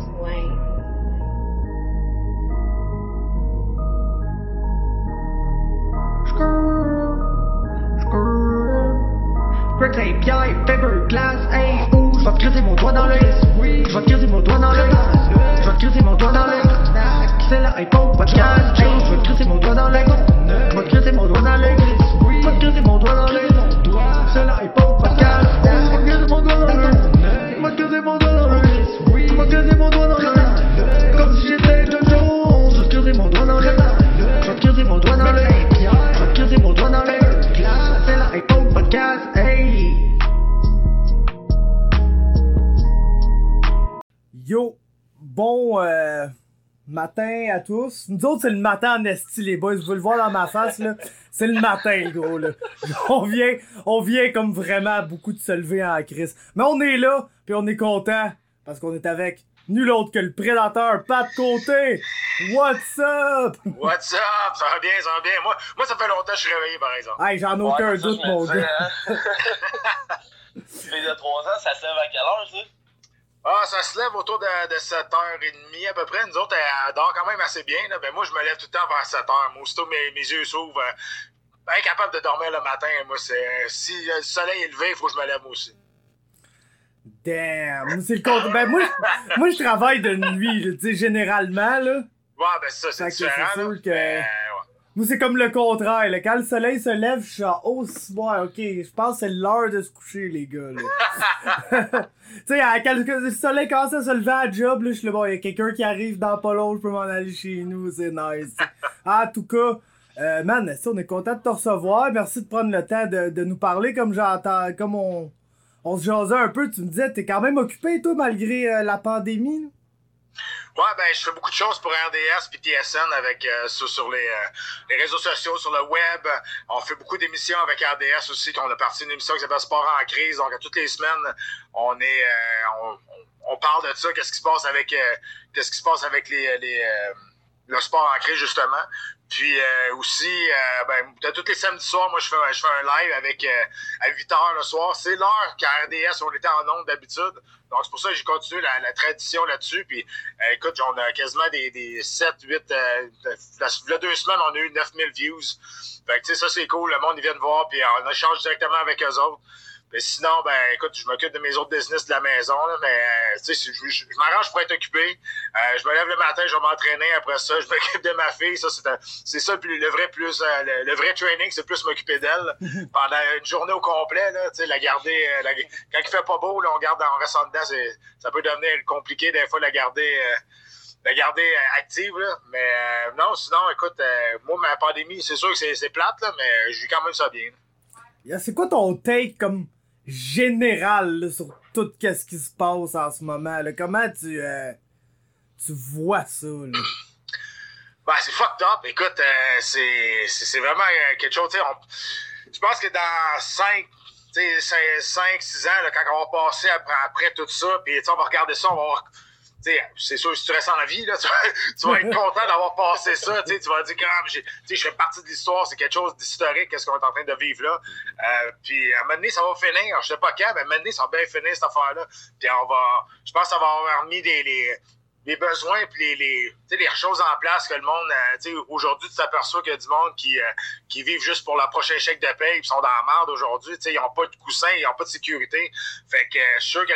Wayne. Greg Saint-Pierre, Fiberglass, hey, ouh, je vais te crisser mon doigt dans l'œil. Je vais te crisser mon doigt dans l'œil. Je vais te crisser mon doigt dans l'œil. C'est la hypo podcast, hey, je vais te crisser mon doigt dans l'œil. Je vais te crisser mon doigt dans l'œil. Je vais te crisser mon doigt dans l'œil. C'est la hypo podcast, je vais te crisser mon doigt dans l'œil. Je vais te crisser mon doigt dans l'œil. Je vais te crisser mon doigt dans l'œil. Comme si j'étais Jojo, je vais te crisser mon doigt dans l'œil. Je vais te crisser mon doigt dans l'œil. Je vais te crisser mon doigt dans l'œil. C'est la hypo podcast, hey. Yo, bon matin à tous. Nous autres, c'est le matin en esti, les boys. Vous le voir dans ma face, là. C'est le matin, le gros, là. On vient comme vraiment beaucoup de se lever en crise. Mais on est là, puis on est content, parce qu'on est avec nul autre que le prédateur Pat Côté. What's up? What's up? Ça va bien, ça va bien. Moi, ça fait longtemps que je suis réveillé, par exemple. Hey, j'en ai aucun doute, mon gars. Tu fais de 3 ans, ça se lève à quelle heure, ça? Ah, ça se lève autour de 7h30 à peu près. Nous autres, elle dort quand même assez bien. Là. Ben, moi, je me lève tout le temps vers 7h. Moi, aussitôt mes yeux s'ouvrent, incapable de dormir le matin. Moi, si le soleil est levé, il faut que je me lève moi aussi. Damn, c'est le contre. Ben, moi, je travaille de nuit, tu sais, généralement, là. Ouais, ben, ça, c'est différent. C'est sûr que... ouais. Moi, c'est comme le contraire, là. Quand le soleil se lève, je suis genre, oh, ouais, ok, je pense que c'est l'heure de se coucher, les gars, là. Tu sais, quand le soleil commence à se lever à la job, là, je suis là, bon, il y a quelqu'un qui arrive dans pas long, je peux m'en aller chez nous, c'est nice. En tout cas, man, on est content de te recevoir. Merci de prendre le temps de nous parler comme on se jasait un peu. Tu me disais, t'es quand même occupé, toi, malgré la pandémie, là? Ouais, ben, je fais beaucoup de choses pour RDS puis TSN avec sur les réseaux sociaux, sur le web. On fait beaucoup d'émissions avec RDS aussi. On a parti une émission qui s'appelle Sport en crise. Donc, toutes les semaines, on parle de ça. Qu'est-ce qui se passe avec le sport en crise, justement. Puis aussi, tous les samedis soirs, moi, je fais un live avec à 8h le soir. C'est l'heure qu'à RDS, on était en ondes d'habitude. Donc, c'est pour ça que j'ai continué la tradition là-dessus. Puis, écoute, on a quasiment des 7, 8... il y a 2 semaines, on a eu 9000 views. Fait que, tu sais, ça, c'est cool. Le monde, ils viennent voir. Puis, on échange directement avec eux autres. Mais sinon, ben, écoute, je m'occupe de mes autres business de la maison, là, mais, tu sais, je m'arrange pour être occupé. Je me lève le matin, je vais m'entraîner. Après ça, je m'occupe de ma fille. Ça, c'est ça, le vrai training, c'est plus m'occuper d'elle pendant une journée au complet, là, tu sais, la garder, quand il fait pas beau, là, on reste en dedans, ça peut devenir compliqué, des fois, la garder active, là. Mais, non, sinon, écoute, moi, ma pandémie, c'est sûr que c'est plate, là, mais je vis quand même ça bien, là. C'est quoi ton take, comme, général, là, sur tout ce qui se passe en ce moment, là? Comment tu vois ça, là? Ben, c'est fucked up. Écoute, c'est vraiment quelque chose, tu sais, je pense que dans 5, 6 ans, là, quand on va passer après tout ça, puis on va regarder ça, on va voir, c'est sûr, si tu restes en vie, là, tu vas être content d'avoir passé ça, tu vas dire que je fais partie de l'histoire, c'est quelque chose d'historique, qu'est-ce qu'on est en train de vivre là. Puis à un moment donné, ça va finir, je sais pas quand, mais à un moment donné, ça va bien finir cette affaire-là. Puis je pense que ça va avoir mis les besoins puis les choses en place que le monde, aujourd'hui, tu t'aperçois qu'il y a du monde qui vivent juste pour le prochain chèque de paye, puis sont dans la merde aujourd'hui, ils n'ont pas de coussin, ils n'ont pas de sécurité. Fait que je suis sûr que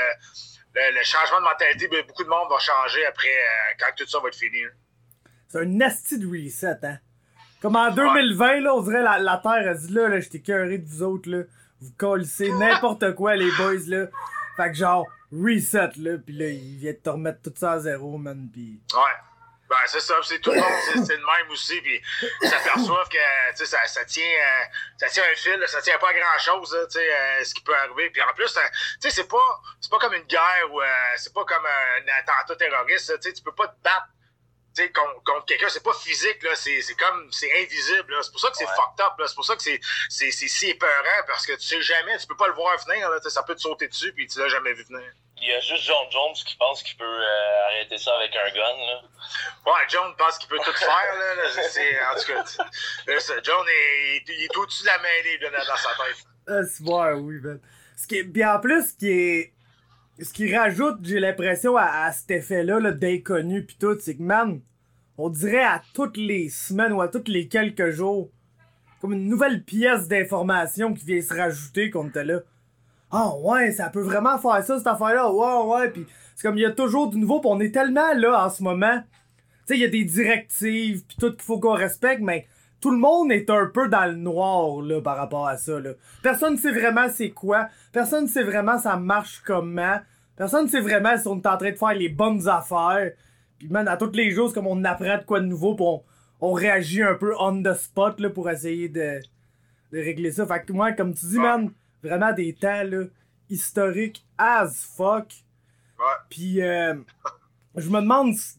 le changement de mentalité, beaucoup de monde va changer après quand tout ça va être fini. Là. C'est un nasty de reset, hein? Comme en 2020, là, on dirait la Terre a dit là, j'étais écœuré de vous autres, là. Vous collissez n'importe quoi, les boys, là. Fait que genre, reset, là, pis là, ils viennent te remettre tout ça à zéro, man, pis... Ouais. Ben, c'est ça, c'est tout le monde, c'est le même aussi, puis ils s'aperçoivent que, tu sais, ça tient un fil, ça tient pas à grand-chose, tu sais, ce qui peut arriver. Puis en plus, tu sais, c'est pas comme une guerre ou c'est pas comme un attentat terroriste, tu sais, tu peux pas te battre, tu sais, contre quelqu'un, c'est pas physique, là, c'est invisible, là. C'est pour ça que c'est fucked up, là, c'est pour ça que c'est si épeurant, parce que tu sais jamais, tu peux pas le voir venir, là, tu sais, ça peut te sauter dessus, puis tu l'as jamais vu venir. Il y a juste John Jones qui pense qu'il peut arrêter ça avec un gun, là. Ouais, John pense qu'il peut tout faire, là. En tout cas, John, il est au-dessus de la mêlée, dans sa tête. C'est vrai, oui, ben. Bien en plus, ce qui est ce qui rajoute, j'ai l'impression, à cet effet-là, là, d'inconnu pis tout, c'est que, man, on dirait à toutes les semaines ou à tous les quelques jours, comme une nouvelle pièce d'information qui vient se rajouter qu'on était là. Ah ouais, ça peut vraiment faire ça, cette affaire-là, ouais, pis c'est comme, il y a toujours du nouveau, pis on est tellement là, en ce moment, tu sais, il y a des directives pis tout qu'il faut qu'on respecte, mais tout le monde est un peu dans le noir, là, par rapport à ça, là. Personne sait vraiment c'est quoi. Personne sait vraiment ça marche comment. Personne sait vraiment si on est en train de faire les bonnes affaires. Puis, man, à tous les jours, c'est comme on apprend de quoi de nouveau, pis on réagit un peu on the spot, là, pour essayer de régler ça. Fait que, moi, comme tu dis, man, vraiment des temps, là, historiques as fuck. Ouais. Pis, je me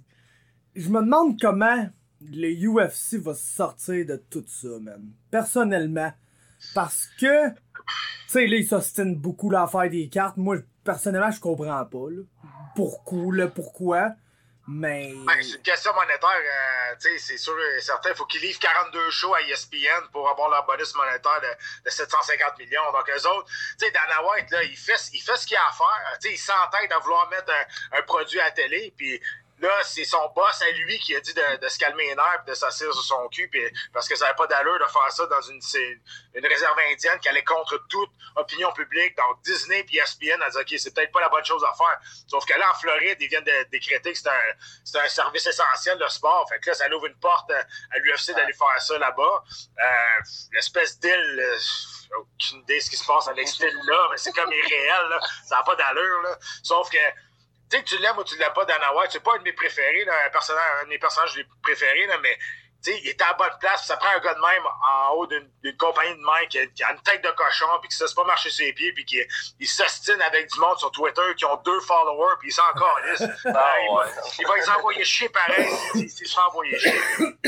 demande comment le UFC va sortir de tout ça, man. Personnellement. Parce que, tu sais, là, ils s'ostinent beaucoup l'affaire des cartes. Moi, personnellement, je comprends pas, là. Pourquoi. Mais... Ben, c'est une question monétaire. Tu sais, c'est sûr et certain. Il faut qu'ils livrent 42 shows à ESPN pour avoir leur bonus monétaire de 750 millions. Donc, eux autres, tu sais, Dana White, là, il fait ce qu'il a à faire. Tu sais, il s'entête à vouloir mettre un produit à la télé, puis là, c'est son boss à lui qui a dit de se calmer les nerfs et de s'asseoir sur son cul, pis, parce que ça n'avait pas d'allure de faire ça dans une réserve indienne qui allait contre toute opinion publique. Donc, Disney et ESPN a dit « OK, c'est peut-être pas la bonne chose à faire. » Sauf que là, en Floride, ils viennent de décréter que c'est un service essentiel, le sport. Fait que là, ça ouvre une porte à l'UFC d'aller faire ça là-bas. L'espèce d'île... aucune idée de ce qui se passe avec cette île-là, mais c'est comme irréel, là. Ça n'a pas d'allure, là. Sauf que tu sais, tu l'aimes ou tu l'aimes pas, Dana White, c'est pas un de mes préférés, là, un de mes personnages les préférés, là, mais tu sais, il est à la bonne place, ça prend un gars de même en haut d'une compagnie de main qui a une tête de cochon, puis qui se laisse pas marcher sur les pieds, puis qui s'ostine avec du monde sur Twitter qui ont 2 followers, puis ils s'en calissent. Il va les envoyer chier pareil s'ils se font envoyer chier.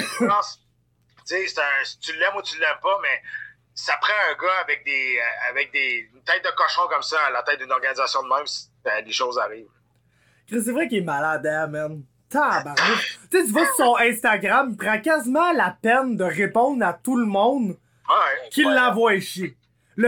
Tu sais, tu l'aimes ou tu l'aimes pas, mais ça prend un gars avec une tête de cochon comme ça à la tête d'une organisation de même, des choses arrivent. C'est vrai qu'il est malade, hein, man. Tabarnak. Tu sais, tu vas sur son Instagram, il prend quasiment la peine de répondre à tout le monde qui l'envoie chier. Le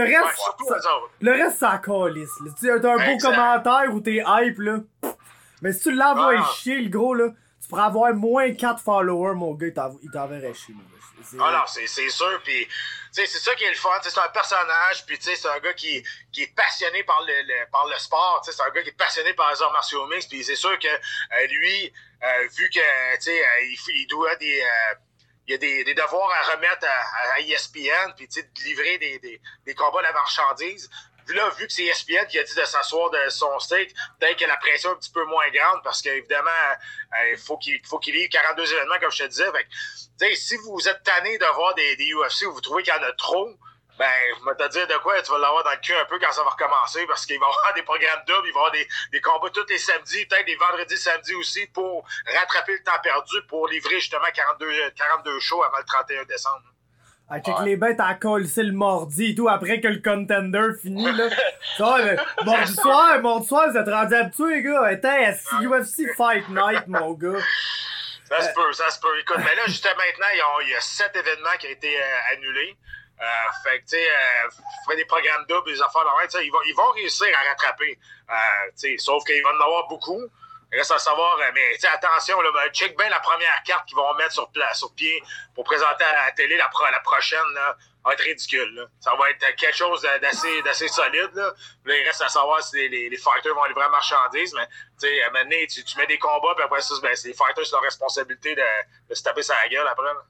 reste, ça calisse. Tu sais, t'as un beau commentaire ou t'es hype, là. Mais si tu l'envoies chier, le gros, là, tu pourrais avoir moins 4 followers, mon gars, il t'enverrait chier, mon gars. Non, c'est sûr, pis c'est ça qui est le fun, c'est un personnage, puis c'est un gars qui est passionné par le sport, c'est un gars qui est passionné par les arts martiaux mixtes, puis c'est sûr que lui, vu que il doit il y a des devoirs à remettre à ESPN, puis de livrer des combats de la marchandise. Là, vu que c'est ESPN qui a dit de s'asseoir de son steak, peut-être que la pression est un petit peu moins grande parce qu'évidemment, il faut qu'il livre 42 événements, comme je te disais. Fait que, si vous êtes tanné de voir des UFC où vous trouvez qu'il y en a trop, ben, je vais te dire de quoi, tu vas l'avoir dans le cul un peu quand ça va recommencer parce qu'il va y avoir des programmes doubles, il va y avoir des combats tous les samedis, peut-être des vendredis, samedis aussi pour rattraper le temps perdu pour livrer justement 42 shows avant le 31 décembre. Ah, check les bêtes à coller le mardi et tout, après que le contender finit, là. Ça, mardi soir, vous êtes rendus habitués, les gars. Attends, UFC Fight Night, mon gars. Ça se peut. Écoute, mais là, juste maintenant, il y a 7 événements qui ont été annulés. Fait que, tu sais, faire des programmes doubles, des affaires dans le ils vont réussir à rattraper. Sauf qu'il va en avoir beaucoup. Il reste à savoir, mais attention, là, check bien la première carte qu'ils vont mettre sur pied pour présenter à la télé la prochaine, là, va être ridicule. Là. Ça va être quelque chose d'assez solide. Là, il reste à savoir si les fighters vont livrer la marchandise, mais à un moment donné, tu mets des combats, puis après ça, c'est les fighters, c'est leur responsabilité de se taper sur la gueule après. Là.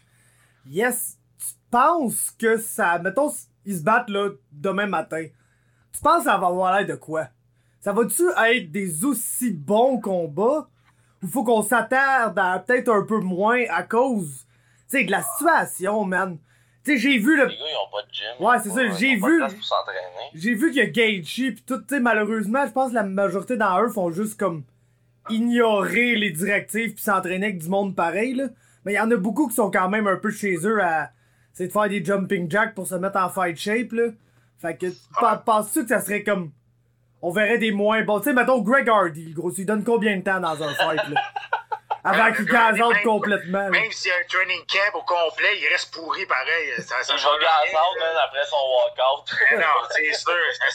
Yes, tu penses que ça... Mettons, ils se battent là demain matin. Tu penses que ça va avoir l'air de quoi? Ça va-tu être des aussi bons combats? Ou faut qu'on s'attarde à peut-être un peu moins à cause, tu sais, de la situation, man? Tu sais, j'ai vu le... Les gars, ils ont pas de gym. Ouais, c'est ça, j'ai vu... Pas de place pour s'entraîner. J'ai vu qu'il y a Gaethje pis tout, tu sais, malheureusement, je pense que la majorité d'entre eux font juste comme ignorer les directives pis s'entraîner avec du monde pareil, là. Mais il y en a beaucoup qui sont quand même un peu chez eux à... C'est de faire des jumping jacks pour se mettre en fight shape, là. Fait que, penses-tu que ça serait comme... On verrait des moins bons. Tu sais, mettons Greg Hardy, le gros, il donne combien de temps dans un fight, là? Avant Le qu'il gars, gaz out même- complètement. là. Même s'il y a un training camp au complet, il reste pourri pareil. Ça Il va change gaz rien, out, là. man, après son walkout. Non, c'est sûr.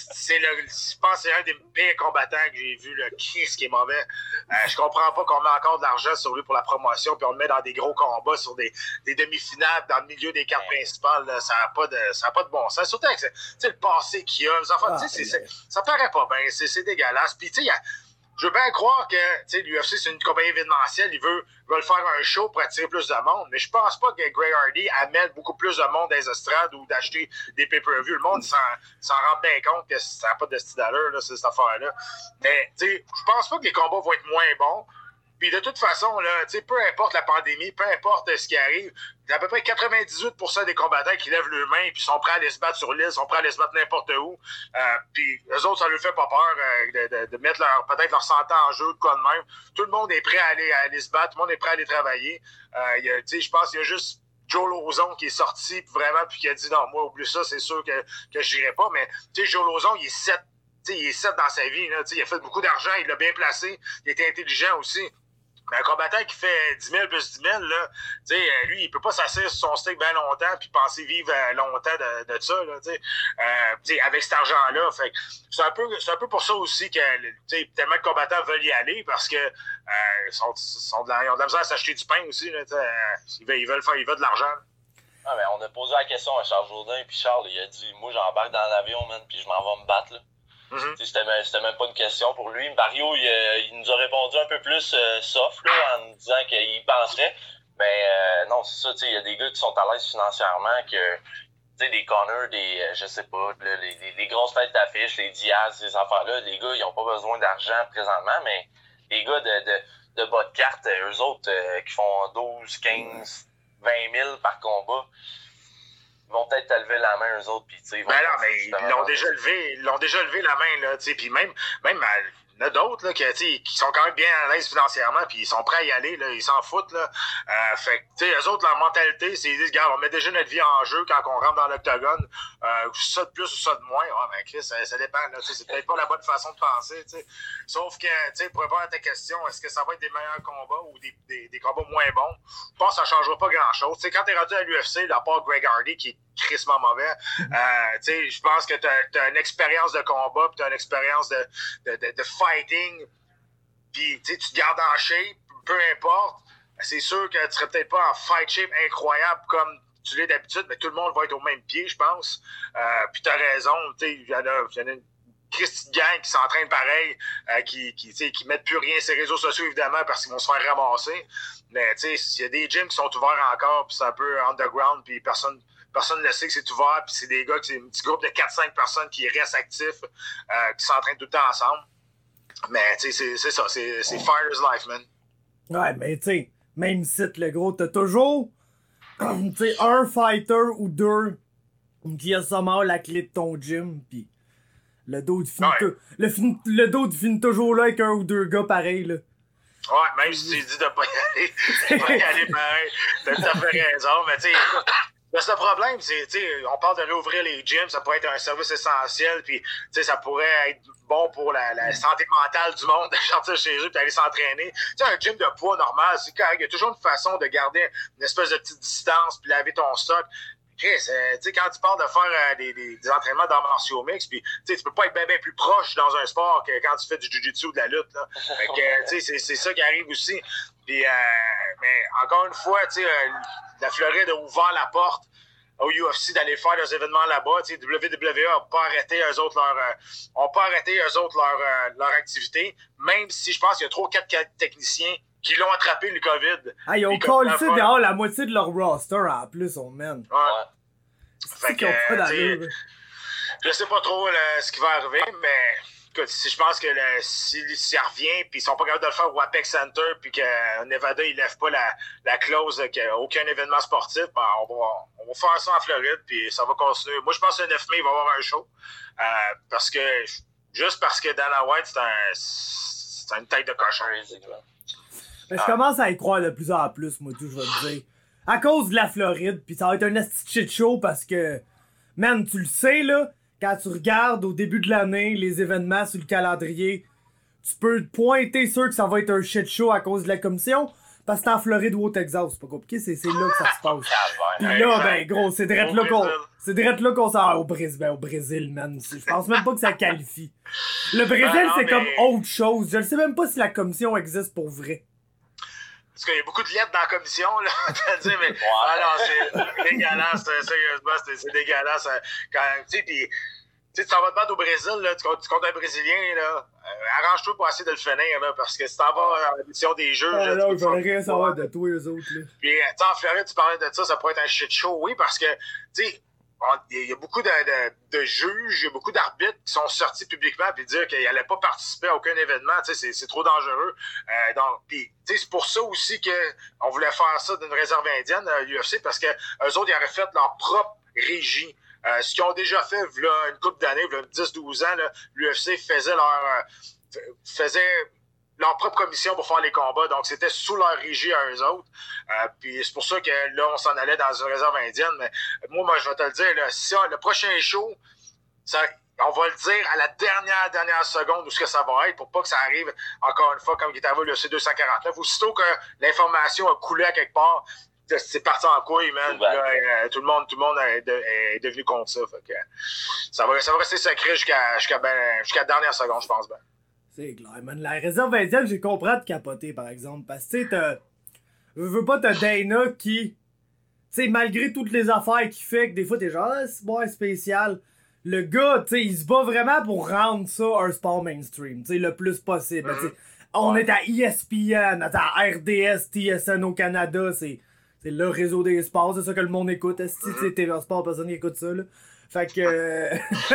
Je pense que c'est un des pires combattants que j'ai vu. Chris qui est mauvais. Je comprends pas qu'on met encore de l'argent sur lui pour la promotion puis on le met dans des gros combats sur des demi-finales dans le milieu des cartes principales. Là. Ça n'a pas de bon sens. Surtout avec le passé qu'il y a. Les enfants, ça paraît pas bien. C'est dégueulasse. Puis tu sais, je veux bien croire que l'UFC, c'est une compagnie événementielle, ils veulent faire un show pour attirer plus de monde, mais je pense pas que Greg Hardy amène beaucoup plus de monde dans les estrades ou d'acheter des pay-per-view. Le monde s'en rend bien compte que ça n'a pas de style d'allure, cette affaire-là. Mais je pense pas que les combats vont être moins bons. Puis de toute façon, là, peu importe la pandémie, peu importe ce qui arrive, il y a à peu près 98% des combattants qui lèvent leurs mains puis sont prêts à aller se battre sur l'île, sont prêts à aller se battre n'importe où. Puis eux autres, ça leur fait pas peur de mettre peut-être leur santé en jeu, de quoi de même. Tout le monde est prêt à aller se battre, tout le monde est prêt à aller travailler. Je pense qu'il y a juste Joe Lauzon qui est sorti vraiment puis qui a dit non, moi, oublie ça, c'est sûr que je n'irai pas. Mais Joe Lauzon, il est 7 dans sa vie. Là, il a fait beaucoup d'argent, il l'a bien placé, il était intelligent aussi. Mais un combattant qui fait 10 000 plus 10 000, là, lui, il peut pas s'asseoir sur son stick bien longtemps puis penser vivre longtemps de ça, là, avec cet argent-là. Fait c'est un peu pour ça aussi que tellement de combattants veulent y aller parce que ils ont de la misère à s'acheter du pain aussi. Là, ils veulent de l'argent. Là. Ah, mais on a posé la question à Charles Jourdain, puis Charles, il a dit moi, j'embarque dans l'avion, man, puis je m'en vais me battre. Là. Mm-hmm. C'était même pas une question pour lui. Mario, il nous a répondu un peu plus soft là, en nous disant qu'il penserait. Mais non, c'est ça, il y a des gars qui sont à l'aise financièrement, que des Connors, je sais pas, les grosses têtes d'affiche, les Diaz, ces affaires-là, les gars, ils ont pas besoin d'argent présentement, mais les gars de bas de carte, eux autres, qui font 12, 15, 20 000 par combat, ils vont peut-être te lever la main, eux autres, puis tu sais... Ben non, mais ils l'ont déjà levé la main, là, tu sais, puis même il y en a d'autres, là, qui sont quand même bien à l'aise financièrement, puis ils sont prêts à y aller, là, ils s'en foutent, là. Fait que, tu sais, eux autres, leur mentalité, c'est, ils disent, regarde, on met déjà notre vie en jeu quand on rentre dans l'octogone, ça de plus ou ça de moins, ben, Chris, ça dépend, là, tu sais, c'est peut-être pas la bonne façon de penser, tu sais. Sauf que, tu sais, pour répondre à ta question, est-ce que ça va être des meilleurs combats ou des combats moins bons? Je pense que ça changera pas grand-chose. Tu sais, quand t'es rendu à l'UFC, à part Greg Hardy, qui est crissement mauvais, tu sais, je pense que t'as une expérience de combat, puis t'as une expérience de fighting, puis tu te gardes en shape, peu importe, c'est sûr que tu serais peut-être pas en fight shape incroyable comme tu l'es d'habitude, mais tout le monde va être au même pied, je pense. Puis t'as raison, tu sais, il y en a une Christy gang qui s'entraîne pareil, qui mettent plus rien sur les réseaux sociaux, évidemment, parce qu'ils vont se faire ramasser. Mais tu sais, il y a des gyms qui sont ouverts encore, puis c'est un peu underground, puis personne ne le sait que c'est ouvert, puis c'est des gars, c'est un petit groupe de 4-5 personnes qui restent actifs, qui s'entraînent tout le temps ensemble. Mais tu sais, c'est ça, c'est fire's life, man. Ouais, mais tu sais, même site, le gros, t'as toujours tu sais, un fighter ou deux qui a sûrement la clé de ton gym, pis le dos le dos finit toujours là avec un ou deux gars pareils, là. Ouais, même si tu dis de pas y aller pareil, t'as tout à fait raison, mais tu sais, le seul problème, c'est, tu sais, on parle de réouvrir les gyms, ça pourrait être un service essentiel, puis, tu sais, ça pourrait être bon pour la santé mentale du monde de sortir chez eux et d'aller s'entraîner. Tu sais, un gym de poids normal, c'est correct, il y a toujours une façon de garder une espèce de petite distance puis laver ton stock. Chris, tu sais, quand tu parles de faire des entraînements d'arts martiaux mix, puis tu sais, tu peux pas être bien plus proche dans un sport que quand tu fais du jiu-jitsu ou de la lutte, là. Fait que, tu sais, c'est ça qui arrive aussi. Puis, mais encore une fois, tu sais, la Floride a ouvert la porte au UFC d'aller faire leurs événements là-bas. Tu sais, WWE n'a pas arrêté eux autres leur activité, même si je pense qu'il y a 3 ou 4 techniciens qui l'ont attrapé le COVID. Ah, ils ont collé dehors la moitié de leur roster en plus, on mène. Ouais. C'est qu'ils ont pas d'allure. Je sais pas trop ce qui va arriver, mais écoute, si je pense que s'il revient puis ils sont pas capables de le faire au Apex Center puis que Nevada il lève pas la clause qu'il n'y a aucun événement sportif, ben on va faire ça en Floride puis ça va continuer. Moi je pense que le 9 mai il va y avoir un show parce que Dana White c'est une tête de cochon. Mais je commence à y croire de plus en plus, moi, tout, je vais te dire. À cause de la Floride, pis ça va être un esti shit show parce que, man, tu le sais, là, quand tu regardes au début de l'année les événements sur le calendrier, tu peux te pointer sûr que ça va être un shit show à cause de la commission. Parce que c'est en Floride ou au Texas, c'est pas compliqué, c'est là que ça se passe. Pis là, ben gros, c'est direct là qu'on s'en au Brésil, man. Je pense même pas que ça qualifie. Le Brésil, c'est comme autre chose. Je ne sais même pas si la commission existe pour vrai. Parce qu'il y a beaucoup de lettres dans la commission, là. Mais, c'est dégueulasse, sérieusement, c'est dégueulasse. Quand, tu sais, pis, tu t'en vas te battre au Brésil, là, tu comptes un Brésilien, là. Arrange-toi pour essayer de le finir, là, parce que si t'en vas à l'édition des jeux. Ah, là, je voudrais rien savoir de toi, eux autres, là. Puis, en Floride, tu parlais de ça pourrait être un shit show, oui, parce que, tu sais, il y a beaucoup de juges, il y a beaucoup d'arbitres qui sont sortis publiquement puis dire qu'ils n'allaient pas participer à aucun événement, tu sais, c'est trop dangereux. Donc, puis, tu sais, c'est pour ça aussi qu'on voulait faire ça d'une réserve indienne, l'UFC, parce que eux autres, ils auraient fait leur propre régie. Ce qu'ils ont déjà fait, là, une couple d'années, là, 10-12 ans, l'UFC faisait leur propre commission pour faire les combats, donc c'était sous leur régie à eux autres. Puis c'est pour ça que là, on s'en allait dans une réserve indienne. Mais moi, je vais te le dire, là, si le prochain show, on va le dire à la dernière seconde où ce que ça va être, pour pas que ça arrive encore une fois comme il est arrivé le C249. Aussitôt que l'information a coulé à quelque part, c'est parti en couille, man. Là, tout le monde est devenu contre ça. Fait que, ça va rester secret jusqu'à la dernière seconde, je pense. Ben. C'est clair, man. La réserve indienne, j'ai compris de capoter, par exemple. Parce que, tu sais, t'as Dana qui, tu sais, malgré toutes les affaires qu'il fait, que des fois, t'es genre, c'est bon, spécial. Le gars, tu sais, il se bat vraiment pour rendre ça un sport mainstream, tu sais, le plus possible. Tu sais, on est à ESPN, à RDS, TSN au Canada, c'est le réseau des sports, c'est ça que le monde écoute. Si c'est TVA Sport, personne n'écoute ça, là. Fait que...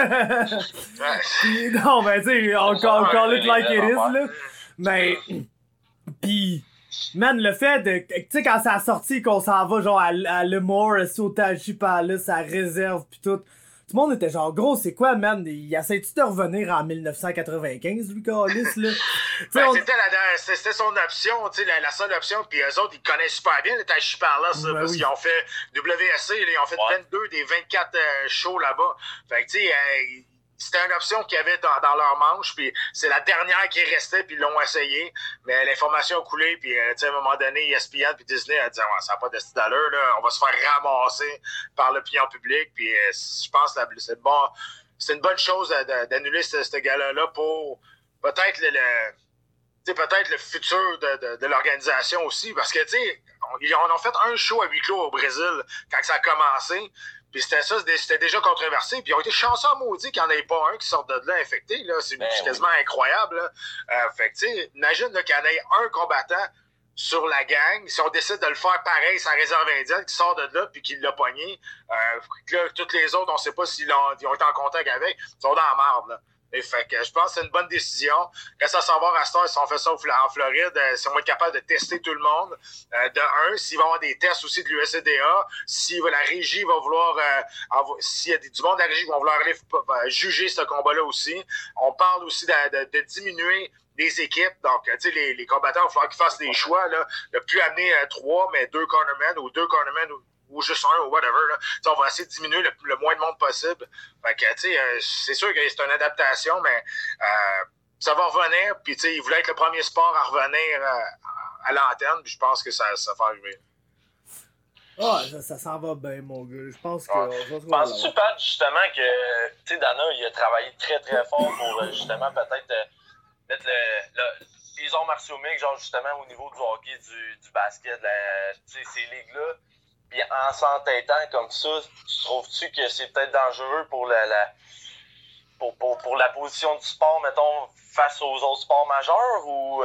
Pis, non, ben, tu sais, on call it like it is, là. Mais... Pis... Man, le fait de... Tu sais, quand ça a sorti, qu'on s'en va, genre, à Lemoore, au Taji Palace, à réserve, pis tout... Tout le monde était genre, gros, c'est quoi, man? Il essaie-tu de revenir en 1995, lui, Calis, là? Ben, c'était son option, tu sais, la seule option, puis eux autres, ils connaissent super bien le Taji Palace, ben parce qu'ils ont fait WSC, là, ils ont fait 22 des 24 shows là-bas. Fait que, tu sais, c'était une option qu'ils avaient dans leur manche, puis c'est la dernière qui restait, puis ils l'ont essayé, mais l'information a coulé, puis tu sais, à un moment donné, ESPN puis Disney a dit ouais, ça n'a pas de style d'allure, là, on va se faire ramasser par l'opinion publique, puis je pense que c'est une bonne chose d'annuler ce gala-là pour peut-être peut-être le futur de l'organisation aussi, parce que, tu sais, on a fait un show à huis clos au Brésil quand ça a commencé, puis c'était déjà controversé, puis ils ont été chanceux en maudit qu'il n'y en ait pas un qui sorte de là infecté, là, c'est quasiment incroyable, là. Fait que, tu sais, imagine qu'il y en ait un combattant sur la gang, si on décide de le faire pareil, sa réserve indienne qui sort de là puis qu'il l'a pogné, là, toutes les autres, on sait pas s'ils ont été en contact avec, ils sont dans la marde, là. Et fait que je pense que c'est une bonne décision. Reste à savoir à cette heure si on fait ça en Floride, si on va être capable de tester tout le monde. S'il va y avoir des tests aussi de l'USCDA, si la régie va vouloir, s'il y a du monde de la régie qui vont vouloir aller juger ce combat-là aussi. On parle aussi de diminuer les équipes. Donc, tu sais, les combattants, il va falloir qu'ils fassent des choix, là. Ne plus amener 3, mais 2 cornermen ou 2 cornermen ou juste un, ou whatever, là. T'sais, on va essayer de diminuer le moins de monde possible. Fait que, tu sais, c'est sûr que c'est une adaptation, mais ça va revenir. Puis, tu sais, il voulait être le premier sport à revenir à l'antenne, puis je pense que ça va arriver. Ah, ça s'en va bien, mon gars. Je pense que... Penses-tu, Pat, justement, que, tu sais, Dana, il a travaillé très, très fort pour, justement, peut-être mettre les arts martiaux mixtes, genre, justement, au niveau du hockey, du basket, tu sais, ces ligues-là. Puis en s'entêtant comme ça, trouves-tu que c'est peut-être dangereux pour pour la position du sport, mettons, face aux autres sports majeurs, ou...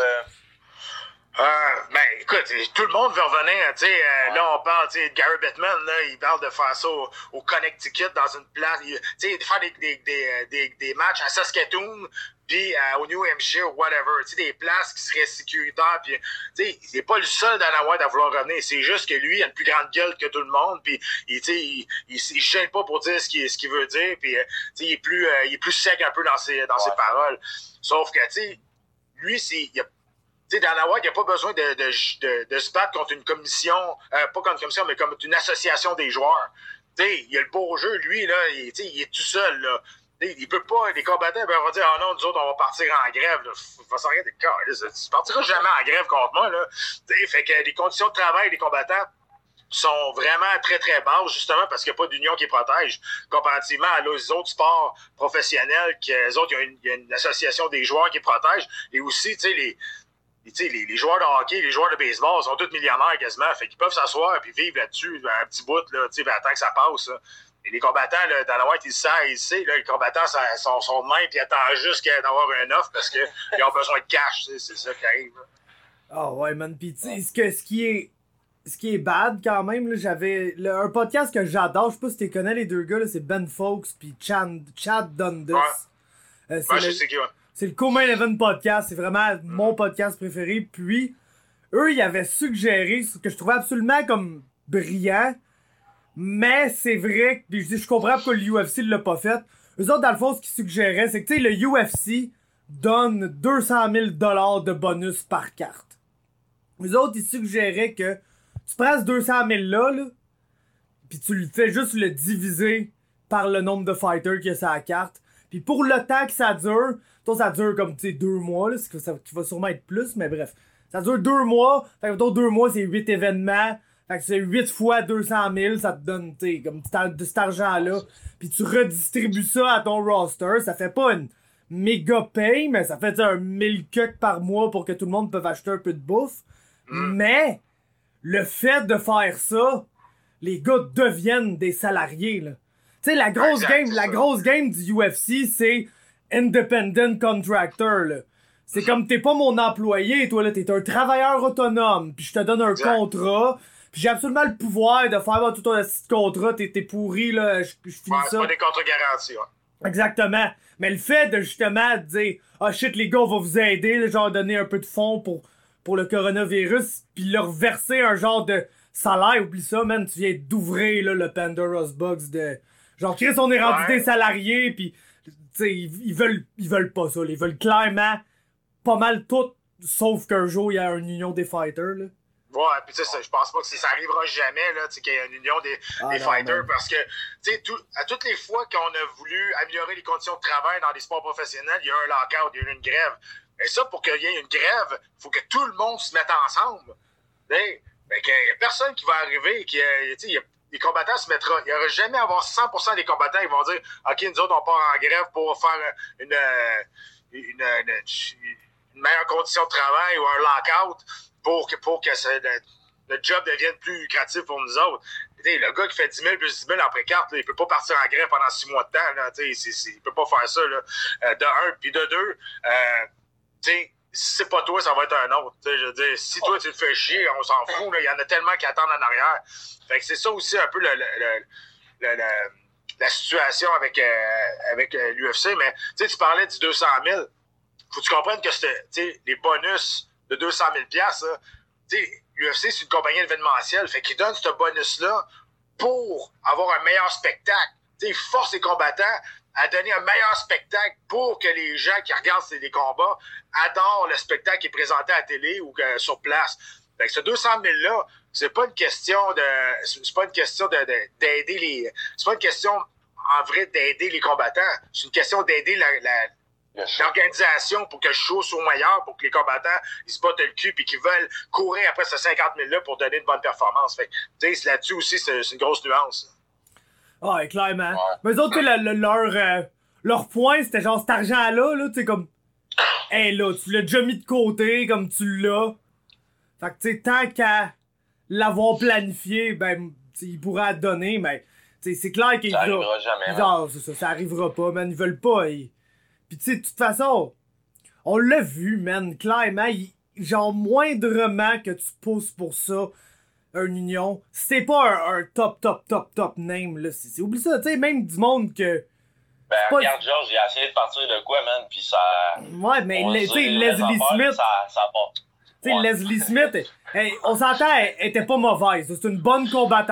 Ben, écoute, tout le monde veut revenir, tu sais, là, on parle, tu sais, Gary Bettman, là, il parle de faire ça au Connecticut, dans une place, tu sais, de faire des matchs à Saskatoon, puis au New Hampshire, whatever, tu sais, des places qui seraient sécuritaires, puis, tu sais, il n'est pas le seul Dana White à vouloir revenir, c'est juste que lui, il a une plus grande gueule que tout le monde, puis, tu sais, il se gêne pas pour dire ce qu'il veut dire, puis, tu sais, il est plus sec un peu dans ses paroles, sauf que, tu sais, lui, tu sais, Dana White, il n'y a pas besoin de se battre contre une commission, pas contre une commission, mais comme une association des joueurs. Tu sais, il a le beau jeu, lui, là, il est tout seul, là. il peut pas, les combattants vont dire, ah non, nous autres, on va partir en grève, là. Va s'arrêter de cas. Tu partiras jamais en grève contre moi, là. Fait que les conditions de travail des combattants sont vraiment très, très basses, justement, parce qu'il n'y a pas d'union qui les protège, comparativement à les autres sports professionnels, qu'eux autres, il y a une association des joueurs qui les protège, et aussi, tu sais, les joueurs de hockey, les joueurs de baseball sont tous millionnaires quasiment, fait qu'ils peuvent s'asseoir et vivre là-dessus un petit bout, là, tu sais, attends que ça passe, là. Et les combattants, là, dans la white, ils savent, là, les combattants sont de même, puis ils attendent juste d'avoir un offre parce qu'ils ont besoin de cash, tu sais, c'est ça qui arrive. Ah ouais, man, pis tu sais, ce qui est bad quand même, là, j'avais un podcast que j'adore, je sais pas si tu connais les deux gars, là, c'est Ben Fowlkes pis Chad Dundas. Ouais. Je sais qui, ouais. C'est le Co-Main Event Podcast, c'est vraiment mon podcast préféré, puis eux, ils avaient suggéré ce que je trouvais absolument comme brillant, mais c'est vrai, pis je comprends pourquoi le UFC l'a pas fait. Eux autres, dans le fond, ce qu'ils suggéraient, c'est que, tu sais, le UFC donne 200 000 $ de bonus par carte. Eux autres, ils suggéraient que tu prends ce 200 000 là, pis tu le fais juste le diviser par le nombre de fighters qu'il y a sur la carte. Pis pour le temps que ça dure, toi ça dure comme, tu sais, 2 mois, là, qui va sûrement être plus, mais bref. Ça dure 2 mois, fait que d'autres 2 mois, c'est 8 événements. Fait que c'est 8 fois 200 000, ça te donne, tu sais, comme de cet argent-là. Pis tu redistribues ça à ton roster, ça fait pas une méga paye, mais ça fait un 1000 cucks par mois pour que tout le monde puisse acheter un peu de bouffe. Mais le fait de faire ça, les gars deviennent des salariés, là. Tu sais, la grosse game du UFC, c'est Independent Contractor, là. C'est comme, t'es pas mon employé, toi, là, t'es un travailleur autonome, puis je te donne un contrat, puis j'ai absolument le pouvoir de faire tout un petit contrat, t'es pourri, là, je finis ça. C'est pas des contrats garantis, ouais. Exactement. Mais le fait de, justement, dire, ah shit, les gars, on va vous aider, là, genre, donner un peu de fonds pour le coronavirus, puis leur verser un genre de salaire, oublie ça, man, tu viens d'ouvrir, là, le Pandora's Box de... Genre, Chris, on est rendu des salariés, pis, tu sais, ils veulent pas ça, là. Ils veulent clairement pas mal tout, sauf qu'un jour, il y a une union des fighters, là. Ouais, pis tu sais, je pense pas que ça arrivera jamais, là, tu sais, qu'il y ait une union des fighters, parce que, tu sais, à toutes les fois qu'on a voulu améliorer les conditions de travail dans les sports professionnels, il y a un lockout, il y a eu une grève. Et ça, pour qu'il y ait une grève, il faut que tout le monde se mette ensemble. T'sais, ben, qu'il y a personne qui va arriver, les combattants se mettront. Il n'y aura jamais à avoir 100% des combattants qui vont dire, OK, nous autres, on part en grève pour faire une meilleure condition de travail ou un lockout pour que le job devienne plus lucratif pour nous autres. T'sais, le gars qui fait 10 000 plus 10 000 après carte, là, il peut pas partir en grève pendant 6 mois de temps. Là, il peut pas faire ça, là, de un. Puis de deux, si c'est pas toi, ça va être un autre. Je veux dire, si toi, tu le fais chier, on s'en fout. Il y en a tellement qui attendent en arrière. Fait que c'est ça aussi un peu la situation avec l'UFC. Mais tu parlais du 200 000. Faut que tu comprennes que les bonus de 200 000 $, l'UFC, c'est une compagnie événementielle. Fait qu'ils donnent ce bonus-là pour avoir un meilleur spectacle. Ils forcent les combattants à donner un meilleur spectacle pour que les gens qui regardent les combats adorent le spectacle qui est présenté à la télé ou sur place. Fait que ce 200 000-là, c'est pas une question d'aider les... C'est pas une question, en vrai, d'aider les combattants. C'est une question d'aider l'organisation pour que le show soit meilleur, pour que les combattants, ils se battent le cul puis qu'ils veulent courir après ce 50 000-là pour donner une bonne performance. Fait que, là-dessus aussi, c'est une grosse nuance. Ah, ouais, clairement. Mais eux autres, leur point, c'était genre cet argent-là, là, tu sais, comme... Hey, là, tu l'as déjà mis de côté, comme tu l'as. Fait que, tu sais, tant qu'à l'avoir planifié, ben, ils pourraient te donner, mais, tu sais, c'est clair qu'ils... Ça arrivera jamais, genre, c'est ça arrivera pas, man, ils veulent pas, Pis, tu sais, de toute façon, on l'a vu, man, clairement, genre, moindrement que tu pousses pour ça, une union, c'est pas un top name, là, oublie ça, tu sais, même du monde que... Ben, regarde, George, il a essayé de partir de quoi, man, pis ça... Ouais, mais, tu sais, Leslie Smith... Ça part. Tu sais, Leslie Smith, on s'entend, elle était pas mauvaise, c'est une bonne combattante,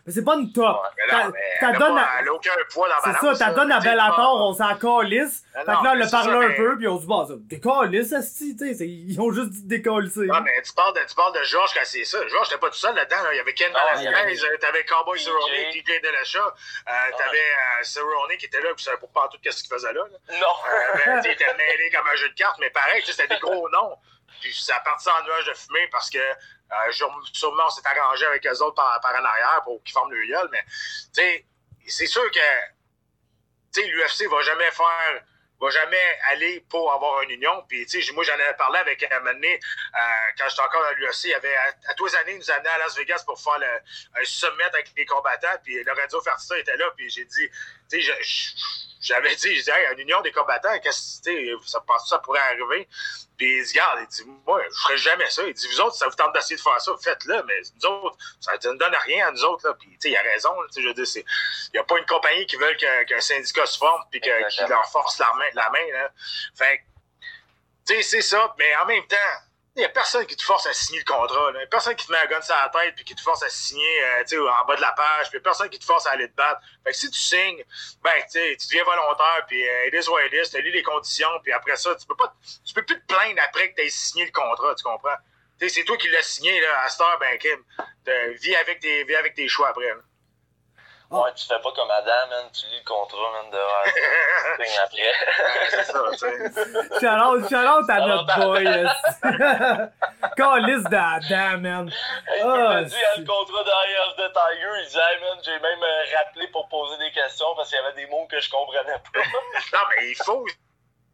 Mais c'est pas une top. Mais non, mais T'as elle donne elle a aucun poids dans la C'est balance. ça, t'as donne à Bellator, on s'en calisse. Ah Fait que non, là, on mais a c'est parlé ça, un mais- peu, pis on se dit, bon, ça, décalisse, asti, tu sais, ils ont juste dit décalisser. Non, mais tu parles de Georges quand c'est ça. Georges, t'étais pas tout seul là-dedans. Là. Il y avait Ken Velasquez, t'avais Cowboy Cerrone, TJ Dillashaw, t'avais Cerrone qui était là, pis savait pour pas tout qu'est-ce qu'il faisait là. Non. Ben, il était mêlé comme un jeu de cartes, mais pareil, c'était des gros noms. Puis ça partit en nuage de fumée parce que sûrement on s'est arrangé avec eux autres par en arrière pour qu'ils forment le gueule, mais tu sais, c'est sûr que tu sais, l'UFC va jamais aller pour avoir une union. Puis, tu sais, moi, j'en avais parlé avec un moment donné, quand j'étais encore dans l'UFC, il y avait, à tous les années, ils nous amenaient à Las Vegas pour faire un summit avec les combattants. Puis, Lorenzo Fertitta était là. Puis, j'ai dit, tu sais, j'avais dit, hey, une union des combattants, qu'est-ce que, tu sais, ça pourrait arriver. Puis, il dit, regarde, il dit, moi, je ferais jamais ça. Il dit, vous autres, ça vous tente d'essayer de faire ça, faites-le. Mais nous autres, ça ne donne rien à nous autres, là. Puis, tu sais, il a raison, tu sais, je veux dire, il n'y a pas une compagnie qui veut qu'un syndicat se forme puis qu'il leur force la main, là. Fait que, tu sais, c'est ça. Mais en même temps, il n'y a personne qui te force à signer le contrat, là. Il y a personne qui te met un gun sur la tête puis qui te force à signer, tu sais, en bas de la page. Puis il n'y a personne qui te force à aller te battre. Fait que si tu signes, ben, tu sais, tu deviens volontaire puis it is what it is, tu lis les conditions puis après ça, tu peux plus te plaindre après que tu aies signé le contrat, tu comprends? Tu sais, c'est toi qui l'as signé, là, à cette heure, ben, Kim, vis avec tes choix après, là. Ouais, tu fais pas comme Adam, man, tu lis le contrat, man, dehors. Tu signes après. C'est ça, tu sais. Shout-out à notre boy, calice d'Adam, man. Il m'a dit, le contrat d'Eye of the Tiger, il disait, hey, man, j'ai même rappelé pour poser des questions parce qu'il y avait des mots que je comprenais pas. Non, mais il faut. Ils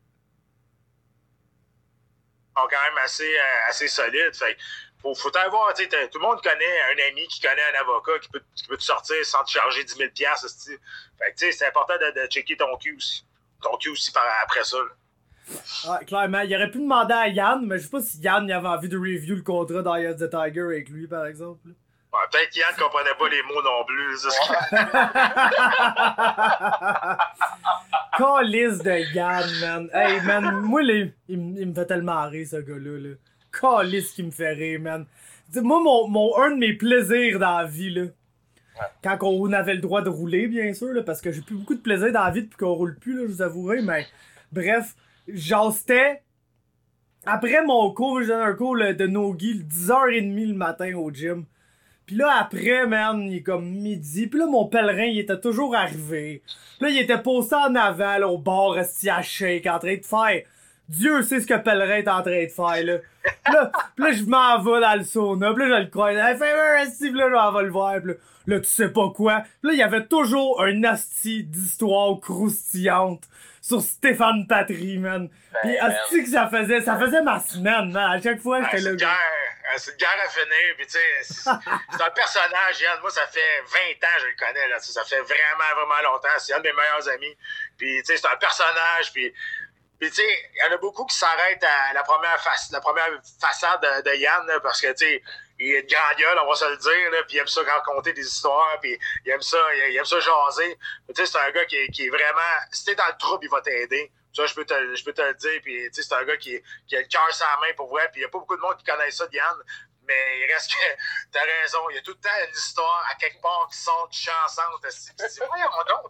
sont quand même assez solides. Fait faut avoir, tu sais, tout le monde connaît un ami qui connaît un avocat qui peut te sortir sans te charger 10 000 $. Fait que, tu sais, c'est important de checker ton cul aussi. Ton cul aussi après ça, là. Ouais, clairement, il aurait pu demander à Yann, mais je sais pas si Yann avait envie de review le contrat d'Eye of the Tiger avec lui, par exemple. Ouais, peut-être Yann ne comprenait pas les mots non plus. Calice de Yann, man. Hey, man, moi, il me fait tellement rire, ce gars-là, là. Calice qui me fait rire, man. T'sais, moi, un de mes plaisirs dans la vie, là, quand on avait le droit de rouler, bien sûr, là, parce que j'ai plus beaucoup de plaisir dans la vie depuis qu'on roule plus, là, je vous avouerai, mais bref, genre, c'était après mon cours, j'ai un cours là, de no-gi, 10h30 le matin au gym. Pis là, après, man, il est comme midi. Pis là, mon pèlerin, il était toujours arrivé. Pis là, il était posté en avant, là, au bar, esti à shake, en train de faire... Dieu sait ce que pèlerin est en train de faire, là. Pis là, je m'en vais dans le sauna. Pis là, je le croise. Hey, fais-moi un esti, pis là, je m'en vais le voir. Pis là, tu sais pas quoi. Pis là, il y avait toujours un asti d'histoire croustillante sur Stéphane Patry, man. Pis asti que ça faisait ma semaine, man. À chaque fois, j'étais là. C'est une guerre à finir, puis tu sais, c'est un personnage, Yann. Moi, ça fait 20 ans que je le connais, là. Ça fait vraiment longtemps. C'est un de mes meilleurs amis. Puis, tu sais, c'est un personnage, puis tu sais, il y en a beaucoup qui s'arrêtent à la première façade de Yann, là, parce que, tu sais, il est de grande gueule, on va se le dire, là, puis il aime ça raconter des histoires, puis il aime ça jaser. Tu sais, c'est un gars qui est vraiment... Si t'es dans le trouble, il va t'aider. Ça, je peux te le dire, puis tu sais, c'est un gars qui a le cœur sur la main pour vrai, puis il y a pas beaucoup de monde qui connaît ça de Yann, mais il reste que... T'as raison, il y a tout le temps une histoire à quelque part qui sont touchés ensemble. Tu dis, voyons donc,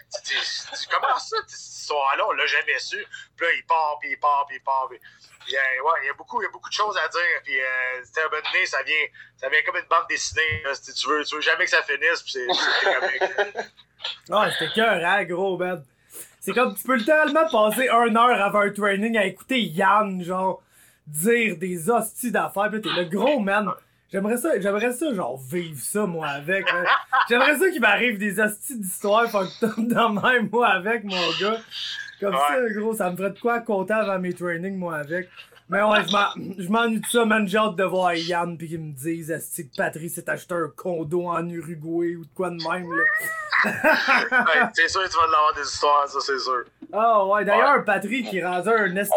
comment ça, cette histoire-là, on l'a jamais su. Puis là, il part. Puis, ouais, il y a beaucoup de choses à dire, puis à un moment donné, ça vient comme une bande dessinée, là, si tu veux jamais que ça finisse, puis c'est comique. Ah, c'était cœur, hein, gros, man. C'est comme, tu peux littéralement passer 1 heure avant un training à écouter Yann, genre, dire des hosties d'affaires, pis t'es le gros, man. J'aimerais ça, genre, vivre ça, moi, avec. Hein. J'aimerais ça qu'il m'arrive des hosties d'histoires fucked up de même, moi, avec, mon gars. Comme ça, gros, ça me ferait de quoi compter avant mes trainings, moi, avec. Mais ouais, je m'ennuie de ça, man. J'ai hâte de voir Yann pis qu'il me dise esti que Patry s'est acheté un condo en Uruguay ou de quoi de même, là. Ouais, c'est sûr que tu vas l'avoir des histoires, ça, c'est sûr. Ah ouais, d'ailleurs, Patry qui rendait un esti...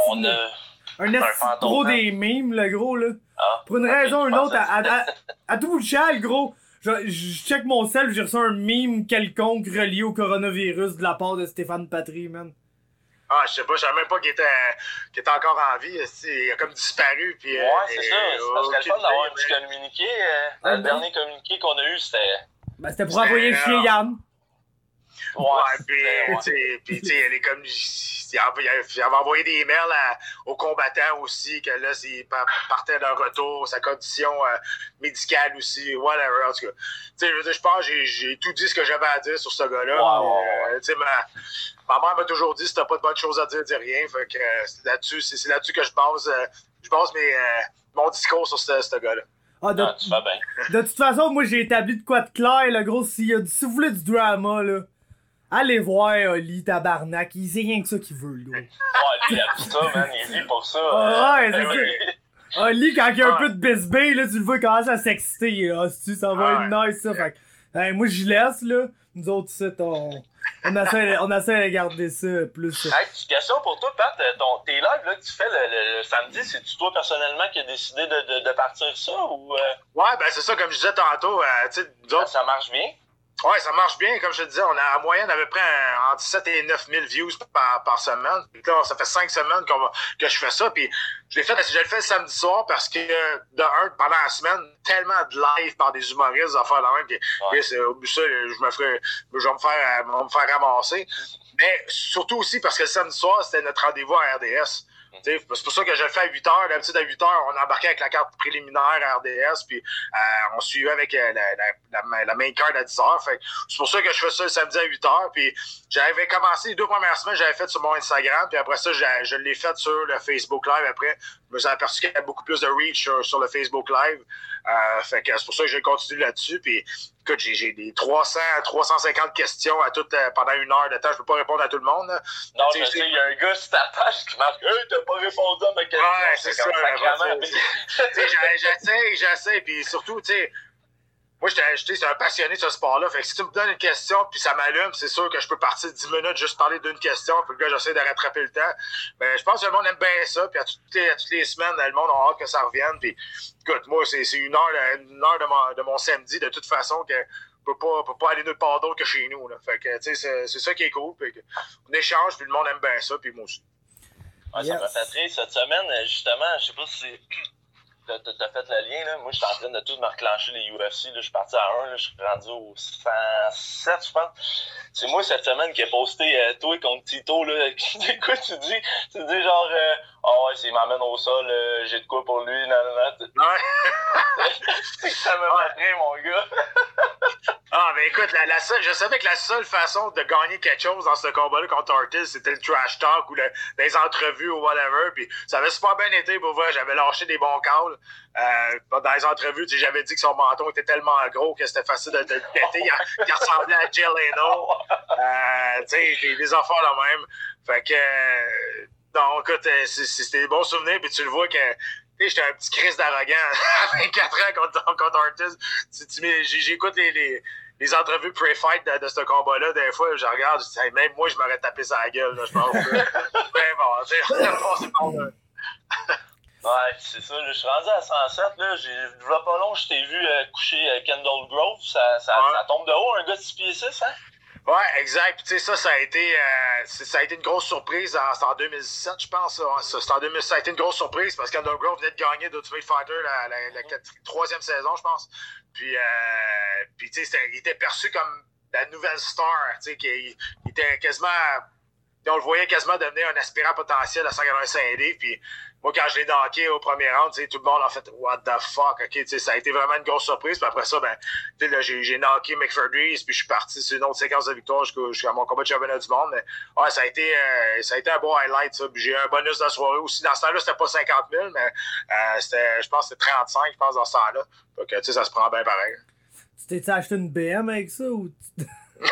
Un esti pro des mimes, le gros, là. Ah, pour une raison ou une autre, à tout bout de champ, le gros, je check mon sel, j'ai reçu un mime quelconque relié au coronavirus de la part de Stéphane Patry, man. Ah, je sais pas, je savais même pas qu'il était encore en vie. Il a comme disparu. Puis, ouais, c'est ça. Ça serait le fun d'avoir un petit communiqué. Le dernier communiqué qu'on a eu, c'était Ben, c'était pour envoyer chier Yann. Ouais, puis tu sais, elle est comme. Il avait envoyé des emails aux combattants aussi, que là, s'il partait d'un retour, sa condition médicale aussi, whatever. En tout cas, tu sais, je pense que j'ai tout dit ce que j'avais à dire sur ce gars-là. Tu sais, ma mère m'a toujours dit si t'as pas de bonnes choses à dire, dis rien. Fait que c'est là-dessus que je base mon discours sur ce gars-là. Tu vas bien. De toute façon, moi, j'ai établi de quoi de clair, là, gros. Si vous voulez du drama, là, allez voir Oli, tabarnak. Il sait rien que ça qu'il veut, là. Ouais, lui, il a tout ça, man. Il vit pour ça. Ouais, c'est ça. Oli, quand il y a un peu de bisbee, là, tu le vois, il commence à s'exciter, là. Ça va être nice, ça. Fait que, moi, je laisse, là. Nous autres, ici, on essaie de garder ça plus. Hey, petite question pour toi, Pat. Tes lives là, que tu fais le samedi, c'est-tu toi personnellement qui as décidé de partir ça ou. Ouais, ben c'est ça, comme je disais tantôt. Tu sais, nous autres, ça marche bien? Ouais, ça marche bien. Comme je te disais, on a en moyenne à peu près entre 7 et 9 000 views par semaine. Puis là, ça fait 5 semaines que je fais ça. Puis je le fais le samedi soir parce que, pendant la semaine, tellement de live par des humoristes à faire la même. Puis, au bout de ça, je vais me faire ramasser. Mais surtout aussi parce que le samedi soir, c'était notre rendez-vous à RDS. C'est pour ça que je le fais à 8h. D'habitude, à 8h, on embarquait avec la carte préliminaire à RDS, puis on suivait avec la main card à 10h. Fait c'est pour ça que je fais ça le samedi à 8h. Puis j'avais commencé les 2 premières semaines, j'avais fait sur mon Instagram, puis après ça, je l'ai fait sur le Facebook Live après. Je me suis aperçu qu'il y avait beaucoup plus de reach sur le Facebook Live. Fait que c'est pour ça que j'ai continué là-dessus. Puis écoute, j'ai des 350 questions pendant 1 heure de temps. Je peux pas répondre à tout le monde. Là. Non, je sais, il y a un gars sur ta page qui marque « Hey, t'as pas répondu à ma question! » Ouais, c'est ça. J'essaie. Puis surtout, tu sais, moi, j'étais un passionné de ce sport-là. Fait que si tu me donnes une question puis ça m'allume, c'est sûr que je peux partir 10 minutes juste parler d'une question. Puis là, j'essaie de rattraper le temps. Mais je pense que le monde aime bien ça. Puis à toutes les semaines, le monde a hâte que ça revienne. Puis écoute, moi, c'est 1 heure de mon samedi, de toute façon, que peut pas aller nulle part d'autre que chez nous. Là. Fait que, tu sais, c'est ça qui est cool. Puis on échange, puis le monde aime bien ça, puis moi aussi. Ouais, ça m'a fait rire cette semaine, justement, je sais pas si t'as fait le lien, là. Moi, j'étais en train de tout me reclencher les UFC, là. Je suis parti à 1, là. Je suis rendu au 107, je pense. C'est moi, cette semaine, qui ai posté toi contre Tito, là. Écoute, tu dis genre, ouais, s'il m'amène au sol, j'ai de quoi pour lui, nanana. Ouais. Ça m'a fait rire, mon gars. Ben écoute, je savais que la seule façon de gagner quelque chose dans ce combat-là contre Ortiz, c'était le trash talk ou les entrevues ou whatever. Puis ça avait super bien été pour voir. J'avais lâché des bons calls. Dans les entrevues, j'avais dit que son menton était tellement gros que c'était facile de le péter. Il ressemblait à Jay Leno. Tu sais, des affaires là même. Fait que, non, écoute, c'était des bons souvenirs. Puis tu le vois que j'étais un petit Chris d'arrogant à 24 ans contre Ortiz. J'écoute les entrevues pre-fight de ce combat-là. Des fois, je regarde, je dis, même moi, je m'aurais tapé sur la gueule. Là, je pense. Ben bon, tu sais, on a passé par là. Ouais, c'est ça. Je suis rendu à 107. Là. Il y a pas long, je t'ai vu coucher Kendall Grove. Ça tombe de haut, un gars de 6 pieds 6, hein? Ouais, exact. Puis, tu sais, ça a été une grosse surprise. C'est en 2017, je pense. Ça a été une grosse surprise parce qu'Kendall Grove venait de gagner d'Ultimate Fighter la 3e saison, je pense. Puis tu sais, il était perçu comme la nouvelle star. Tu sais, qu'il était quasiment. On le voyait quasiment devenir un aspirant potentiel à 185 livres. Puis moi, quand je l'ai dunké au premier round, tout le monde a fait « What the fuck? » Okay, ça a été vraiment une grosse surprise. Puis après ça, là, j'ai knocké McFerdries, puis je suis parti sur une autre séquence de victoire jusqu'à mon combat de championnat du monde. Mais ouais, ça a été un beau highlight, ça. Puis j'ai eu un bonus de la soirée aussi. Dans ce temps-là, c'était pas 50 000, mais je pense que c'était 35, je pense, dans ce temps-là. Donc, ça se prend bien pareil. Tu t'es acheté une BM avec ça ou... non,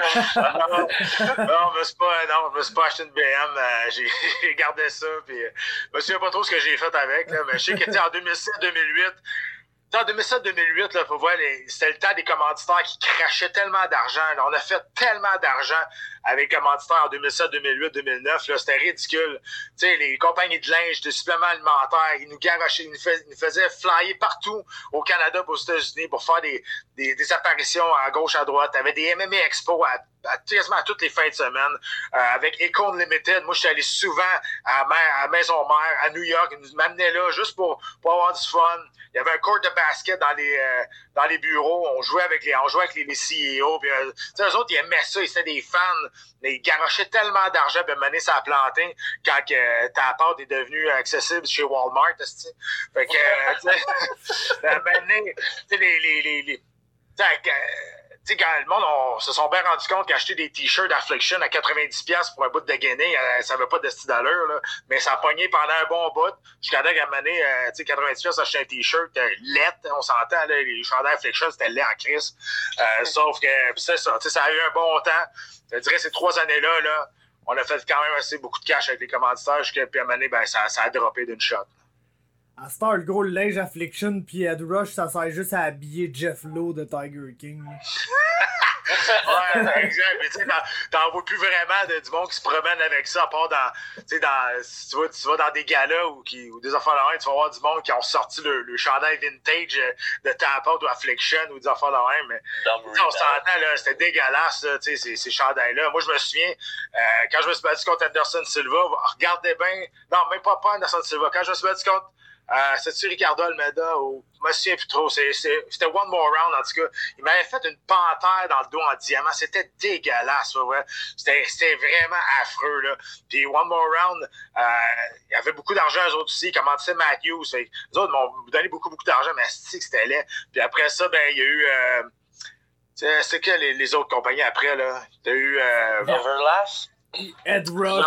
je me suis pas acheté une BM. J'ai gardé ça. Puis, je me souviens pas trop ce que j'ai fait avec. Là, mais je sais que en 2007-2008, en 2007-2008, là, faut voir, c'était le temps des commanditaires qui crachaient tellement d'argent. Là. On a fait tellement d'argent avec les commanditaires en 2007, 2008, 2009. Là, c'était ridicule. Tu sais, les compagnies de linge, de suppléments alimentaires, ils nous garochaient, ils nous faisaient flyer partout au Canada, aux États-Unis pour faire des apparitions à gauche, à droite. T'avais des MMA Expo quasiment à toutes les fins de semaine. Avec Econ Limited, moi, je suis allé souvent à Maison-Mère, à New York. Ils nous m'amenaient là juste pour avoir du fun. Il y avait un court de basket dans les bureaux, on jouait avec les CEO, puis eux autres, ils aimaient ça, ils étaient des fans, mais ils garochaient tellement d'argent, puis à un moment donné, ça a planté quand ta pâte est devenue accessible chez Walmart, t'sais. Fait que, à un moment donné, tu sais, quand le monde se sont bien rendu compte qu'acheter des t-shirts Affliction à 90$ pour un bout de gainé, ça n'avait pas de style d'allure, là. Mais ça a pogné pendant un bon bout. Jusqu'à temps qu'à un moment donné, tu sais, 90$ acheter un t-shirt laid, on s'entend, là, les chandails Affliction, c'était laid en crise. Sauf que, c'est ça, tu sais, ça a eu un bon temps. Je dirais, ces 3 années-là, là, on a fait quand même assez beaucoup de cash avec les commanditaires, puis à un moment donné, ben, ça a droppé d'une shot. À Star, le gros linge Affliction pis Ed Rush, ça sert juste à habiller Jeff Lowe de Tiger King. Ouais, exact. Mais tu sais, t'en vois plus vraiment du monde qui se promène avec ça, à part si tu vas dans des galas ou des affaires de même, tu vas voir du monde qui ont sorti le chandail vintage de Tampa ou Affliction ou des affaires de même. Mais on s'entend, là, c'était dégueulasse, là, tu sais, ces chandails-là. Moi, je me souviens, quand je me suis battu contre Anderson Silva, regardez bien, non, même pas Anderson Silva, quand je me suis battu contre c'était-tu Ricardo Almeida ou je me souviens plus trop, c'était One More Round en tout cas. Il m'avait fait une panthère dans le dos en diamant, c'était dégueulasse, ouais. C'était vraiment affreux, là. Puis One More Round, il y avait beaucoup d'argent eux autres aussi, comment tu sais, Matthews, eux autres m'ont donné beaucoup d'argent, mais c'était laid. Puis après ça, ben il y a eu c'est que les autres compagnies après, là. T'as eu Everlast? Ed Rush,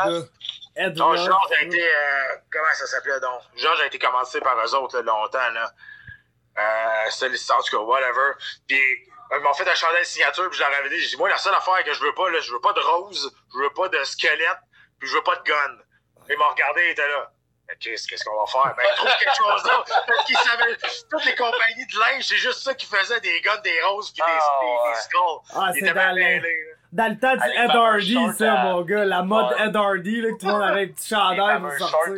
Ed non, Rush. Georges a été... comment ça s'appelait donc? Georges a été commandité par eux autres là, longtemps, là. C'était l'histoire, en tout cas, whatever. Puis, ils m'ont fait un chandail signature, puis je leur avais dit, j'ai dit, moi, la seule affaire que je veux pas, là, je veux pas de rose, je veux pas de squelette, puis je veux pas de gun. Ils m'ont regardé, ils étaient là. Mais qu'est-ce qu'on va faire? Ben, trouve quelque chose d'autre. Parce qu'ils savaient, toutes les compagnies de linge, c'est juste ça qui faisaient des guns, des roses, puis des skulls. Ah, ils c'est étaient dans bien dans le temps du Ed Hardy, ça, mon gars. La mode Ed Hardy, là, que tout le monde avait un petit chandail pour sortir. Short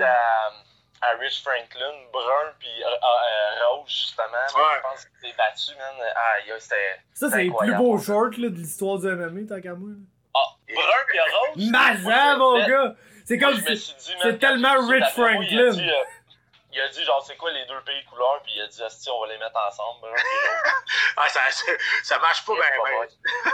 à Rich Franklin, brun puis rouge, justement. Ouais. Je pense que c'est battu, man. Ah, c'était. Ça, c'est les plus beaux shorts là, de l'histoire du MMA, tant qu'à moi. Là. Ah, brun pis rose? Mazan, mon gars! C'est comme c'est tellement Rich Franklin. Il a dit, genre, c'est quoi les deux pays de couleur, puis il a dit, asti, on va les mettre ensemble, brun pis rose. Ah, ça marche pas bien,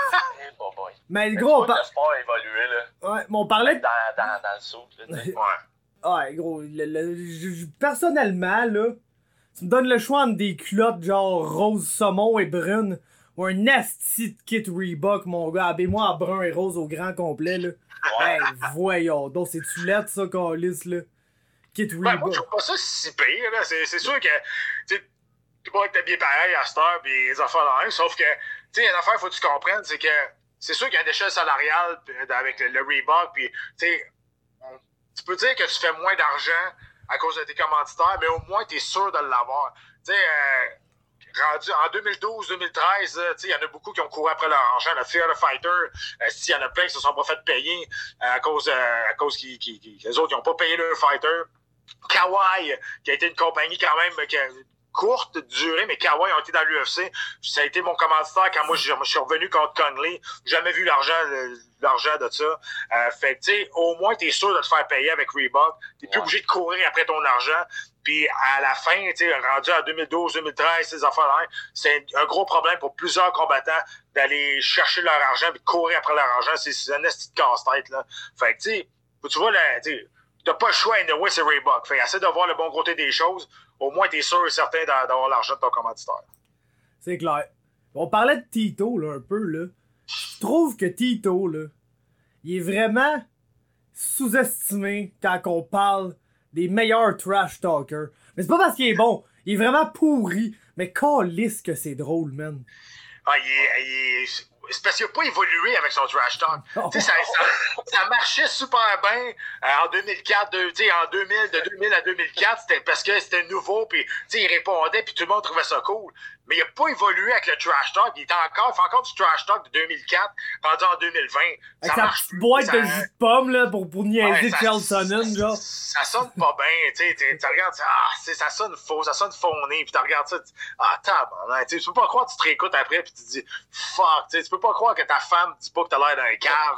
ben. Mais gros, le sport a évolué, là. Ouais, mais on parlait de... Dans le saut, là, tu sais. Ouais, gros, personnellement, là, tu me donnes le choix entre des culottes genre rose saumon et brune ou un asti de kit Reebok, mon gars, habille-moi en brun et rose au grand complet, là. Ouais. Hey, voyons donc, c'est-tu laid, ça, câlisse, là? Kit Reebok. Ben, moi, je trouve pas ça si pire, là. C'est sûr que, tu sais, tu peux être habillé pareil à cette heure pis les affaires là, sauf que, tu sais, une affaire, faut que tu comprennes, c'est que, c'est sûr qu'il y a une échelle salariale avec le Reebok, pis, tu sais, tu peux dire que tu fais moins d'argent à cause de tes commanditaires, mais au moins, tu es sûr de l'avoir. Tu sais, rendu en 2012-2013, il y en a beaucoup qui ont couru après leur argent. Le Fear the Fighter, s'il y en a plein qui se sont pas fait payer à cause les autres, ils n'ont pas payé leur fighter. Kawhi, qui a été une compagnie quand même courte durée, mais Kawhi ont été dans l'UFC. Ça a été mon commanditaire quand moi je suis revenu contre Conley. J'ai jamais vu l'argent de ça. Fait que, tu sais, au moins, t'es sûr de te faire payer avec Reebok. T'es plus obligé de courir après ton argent. Puis à la fin, tu sais, rendu en 2012-2013, ces affaires-là, c'est un gros problème pour plusieurs combattants d'aller chercher leur argent puis de courir après leur argent. C'est un esti de casse-tête, là. Fait que, tu sais, tu vois, tu sais, t'as pas le choix, anyway, c'est Reebok. Fait que essaie de voir le bon côté des choses. Au moins, t'es sûr et certain d'avoir l'argent de ton commanditaire. C'est clair. On parlait de Tito, là, un peu, là. Je trouve que Tito, là, il est vraiment sous-estimé quand on parle des meilleurs trash talkers. Mais c'est pas parce qu'il est bon. Il est vraiment pourri. Mais calisse que c'est drôle, man. Ah, c'est parce qu'il n'a pas évolué avec son trash talk. Tu sais, ça marchait super bien en 2004, en 2000, de 2000 à 2004, c'était parce que c'était nouveau, puis il répondait, puis tout le monde trouvait ça cool. Mais il n'a pas évolué avec le trash talk. Il fait encore du trash talk de 2004, rendu en 2020. Avec sa petite boîte de jus de pomme, là, pour niaiser Charles Sonnen, genre. Ça sonne pas bien, tu regardes, ça sonne faux, ça sonne fauné, puis tu regardes ça, tabarnak, tu peux pas croire que tu te réécoutes après, puis tu te dis, fuck, tu peux pas croire que ta femme dit pas que t'as l'air d'un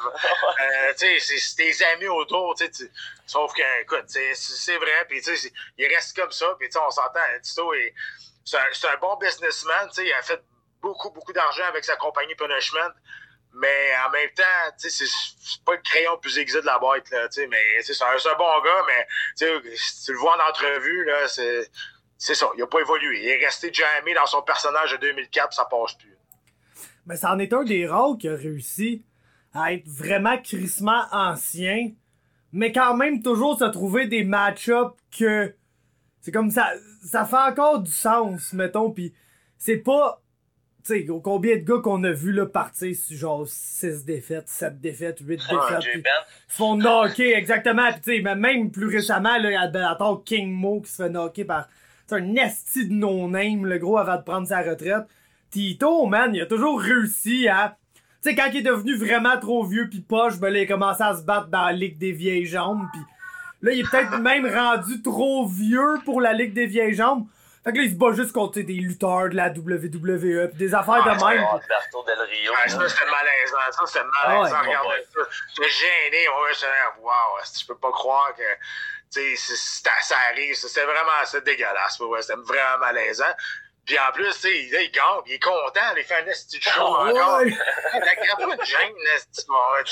cave. C'est tes amis autour, sauf que, écoute, c'est vrai, puis il reste comme ça, puis on s'entend, Tito est... c'est un bon businessman, tu sais, il a fait beaucoup d'argent avec sa compagnie Punishment, mais en même temps, tu sais, c'est pas le crayon le plus aiguisé de la boîte, là, tu sais, mais c'est un bon gars, mais tu sais, si tu le vois en entrevue, là, c'est ça, il a pas évolué. Il est resté jamais dans son personnage de 2004, ça passe plus. Mais c'en est un des rares qui a réussi à être vraiment crissement ancien, mais quand même toujours se trouver des match-ups que... C'est comme ça fait encore du sens, mettons, pis c'est pas... Tu sais, combien de gars qu'on a vu là partir sur genre 6 défaites, 7 défaites, 8 défaites, se font knocker, exactement, pis tu sais, même plus récemment, là, il y a Bellator King Mo qui se fait knocker par un esti de no-name, le gros, avant de prendre sa retraite. Tito, man, il a toujours réussi à... Tu sais, quand il est devenu vraiment trop vieux pis poche, ben là, il a commencé à se battre dans la Ligue des vieilles jambes, pis là, il est peut-être même rendu trop vieux pour la Ligue des vieilles jambes. Fait que là, il se bat juste contre des lutteurs de la WWE pis des affaires de même. Alberto Del Rio. Ça, c'était malaisant. Regardez ça. J'étais gêné. Wow, je peux pas croire que... Tu sais, ça arrive. C'était vraiment dégueulasse. Ouais, c'était vraiment malaisant. Puis en plus, tu sais, là, il gagne, il est content, il fait un esti de show encore. T'as grave pas de gêne, esti.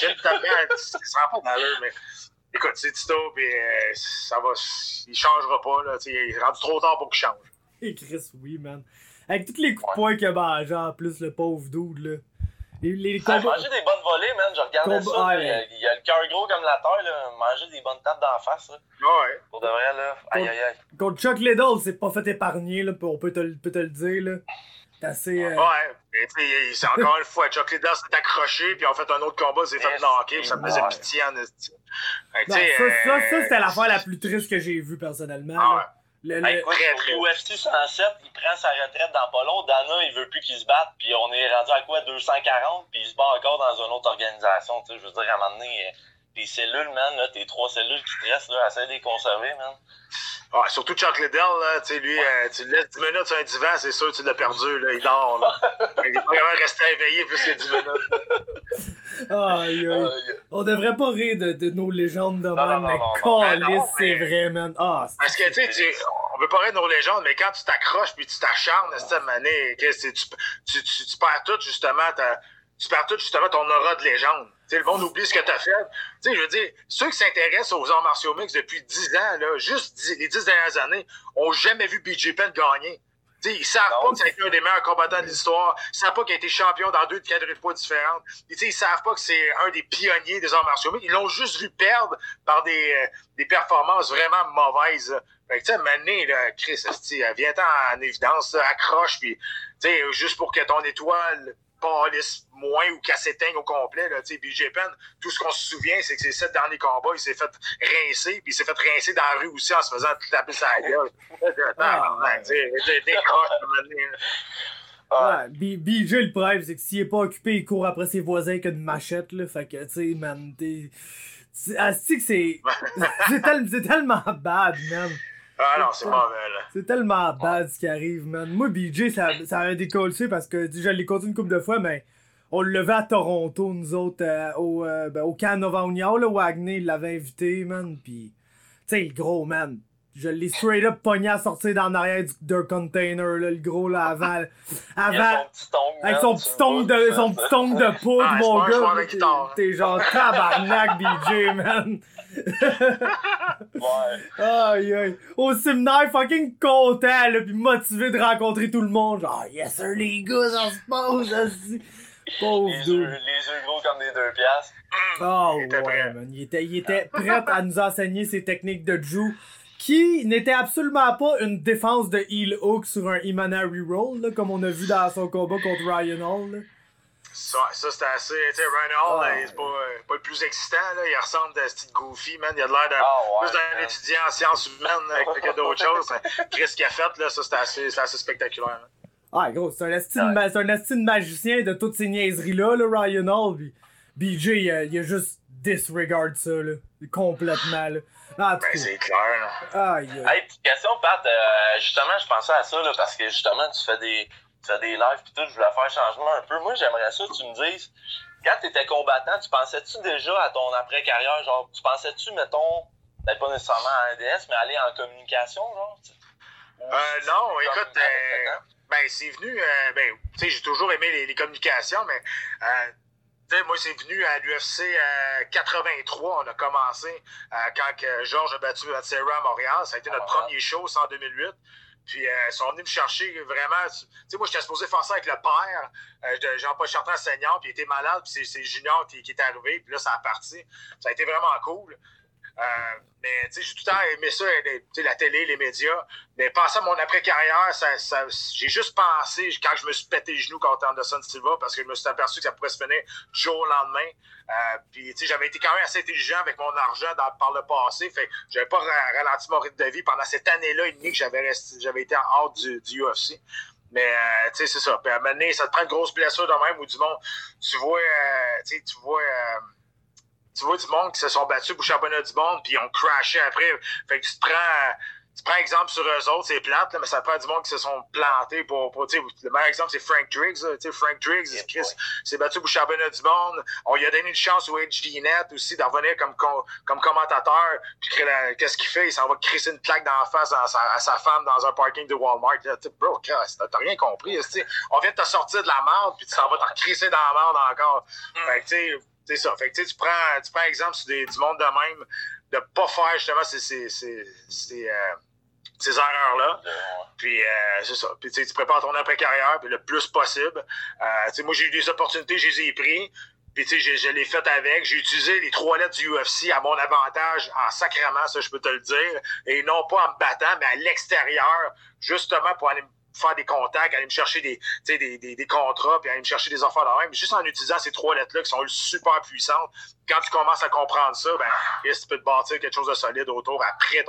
Ça sera pas d'allure, mais écoute, c'est Tito, pis ça va, il changera pas, là, tu sais, il est rendu trop tard pour qu'il change. Et Chris, oui, man. Avec tous les coups de poing qu'il a mangé en plus, le pauvre dude, là. Il a mangé des bonnes volées, man. Je regardais ça. Il a le cœur gros comme la terre, là. Manger des bonnes tapes d'en face, là. Ouais. Pour de vrai, là. Aïe. Contre Chuck Liddell, c'est pas fait épargner, là. On peut te le dire, là. C'est assez. Ouais. Et puis, c'est encore une fois, Chuck Liddell s'est accroché, puis on fait un autre combat, s'est fait knocker, puis ça me faisait pitié en esti. Ça, c'était l'affaire la plus triste que j'ai vue, personnellement. Ouais. Écoute, au UFC 107, il prend sa retraite dans pas long. Dana, il veut plus qu'il se batte, puis on est rendu à quoi, 240, puis il se bat encore dans une autre organisation. Tu sais, je veux dire, à un moment donné, tes cellules, man, là, tes 3 cellules qui te restent, là, essaie de les conserver, man. Ouais, surtout Chuck Liddell, là, tu sais, lui, tu le laisses 10 minutes sur un divan, c'est sûr que tu l'as perdu, là, il dort, là. Il est pas vraiment resté éveillé plus que 10 minutes. On devrait pas rire de nos légendes de même, mais calisse, c'est vrai, man. Parce que, tu sais, on veut pas rire de nos légendes, mais quand tu t'accroches puis tu t'acharnes, cette année, tu perds tout, justement, ton aura de légende. T'sais, le monde oublie ce que t'as fait. T'sais, je veux dire, ceux qui s'intéressent aux arts martiaux mixtes depuis 10 ans, là, juste les 10 dernières années, ont jamais vu BJ Penn gagner. T'sais, ils savent pas que c'est un des meilleurs combattants de l'histoire. Ils savent pas qu'il a été champion dans 2 catégories de poids différentes. Ils savent pas que c'est un des pionniers des arts martiaux mixtes. Ils l'ont juste vu perdre par des performances vraiment mauvaises. Fait que, tu sais, maintenant, là, Chris, viens-t'en en évidence, là, accroche, puis, juste pour que ton étoile pâlisse moins ou qu'elle s'éteigne au complet, là, tu sais, BJ Penn, tout ce qu'on se souvient, c'est que ces 7 derniers combats, il s'est fait rincer, puis il s'est fait rincer dans la rue aussi en se faisant taper sa gueule. BJ, le problème, c'est que s'il est pas occupé, il court après ses voisins avec une machette, là, fait que, tu sais, man, c'est tellement bad, man. Ah non, c'est mauvais, là. C'est tellement bad ce qui arrive, man. Moi, BJ, ça a décollé parce que je l'ai compté une couple de fois, mais on le levait à Toronto, nous autres, au camp Nova Union, là, Wagner l'avait invité, man, pis, tu sais, le gros, man, je l'ai straight up pogné à sortir dans l'arrière d'un container, là, le gros, là, avant avec son petit tongue de poudre, mon gars. T'es genre tabarnak, BJ, man. Aïe. Au séminaire, fucking content, là, pis motivé de rencontrer tout le monde. Genre, yes sir, les gars, ça se passe, aussi. Pauvre dude. Les yeux gros comme des 2 piastres. Man. Il était prêt à nous enseigner ses techniques de Drew, qui n'était absolument pas une défense de heel hook sur un Imanari roll, là, comme on a vu dans son combat contre Ryan Hall, là. Ça c'était assez. Tu sais, Ryan Hall, c'est pas le plus excitant, là. Il ressemble à Steve Goofy, man. Il a l'air plus d'un étudiant en sciences humaines que d'autres choses. Chris qu'il a fait, là, ça c'était assez spectaculaire. Gros, c'est un esti de magicien de toutes ces niaiseries-là, Ryan Hall. Pis BJ, il a juste disregard ça, là. Complètement, là. C'est clair, là. Hey, petite question, Pat. Justement, je pensais à ça, là, parce que justement, tu fais des lives pis tout, je voulais faire changement un peu. Moi, j'aimerais ça que tu me dises, quand t'étais combattant, tu pensais-tu déjà à ton après-carrière? Genre, tu pensais-tu, mettons, peut-être pas nécessairement à RDS, mais aller en communication, genre? Non, écoute, ben, c'est venu, ben, tu sais, j'ai toujours aimé les communications, mais, tu sais, moi, c'est venu à l'UFC 83, on a commencé, quand Georges a battu Serra à Montréal, ça a été notre premier show, c'est en 2008. Puis, ils sont venus me chercher vraiment. Tu sais, moi, j'étais supposé faire ça avec le père de Jean-Paul Chartrand senior, puis il était malade, puis c'est Junior qui est arrivé, puis là, ça a parti. Ça a été vraiment cool. Mais, tu sais, j'ai tout le temps aimé ça, la télé, les médias. Mais pensant à mon après-carrière, j'ai juste pensé, quand je me suis pété les genoux contre Anderson Silva, parce que je me suis aperçu que ça pourrait se finir du jour au lendemain. Puis, tu sais, j'avais été quand même assez intelligent avec mon argent par le passé. Fait que j'avais pas ralenti mon rythme de vie pendant cette année-là et demie que j'avais été en hâte du UFC. Mais, tu sais, c'est ça. Puis, à un moment donné, ça te prend une grosse blessure de même ou du monde. Tu vois du monde qui se sont battus pour le championnat du monde puis ils ont crashé après. Fait que tu prends exemple sur eux autres, c'est plate, là, mais ça prend du monde qui se sont plantés pour tu sais, le meilleur exemple, c'est Frank Driggs. Tu sais, Frank Driggs, s'est battu pour le championnat du monde. On lui a donné une chance au HDNet aussi d'en revenir comme commentateur. Puis qu'est-ce qu'il fait? Il s'en va crisser une plaque dans la face à sa femme dans un parking de Walmart. Là, bro, t'as rien compris. On vient de te sortir de la merde puis tu s'en vas t'en crisser dans la merde encore. Fait que tu sais, c'est ça. Fait que tu prends exemple sur du monde de même, de pas faire justement ces erreurs-là. Puis c'est ça. Puis tu prépares ton après-carrière puis le plus possible. Moi, j'ai eu des opportunités, je les ai pris. Puis tu sais, je l'ai fait avec. J'ai utilisé les 3 lettres du UFC à mon avantage en sacrament, ça je peux te le dire. Et non pas en me battant, mais à l'extérieur, justement pour aller faire des contacts, aller me chercher des contrats, puis aller me chercher des affaires de même. Juste en utilisant ces 3 lettres-là qui sont super puissantes, quand tu commences à comprendre ça, ben, tu peux te bâtir quelque chose de solide autour après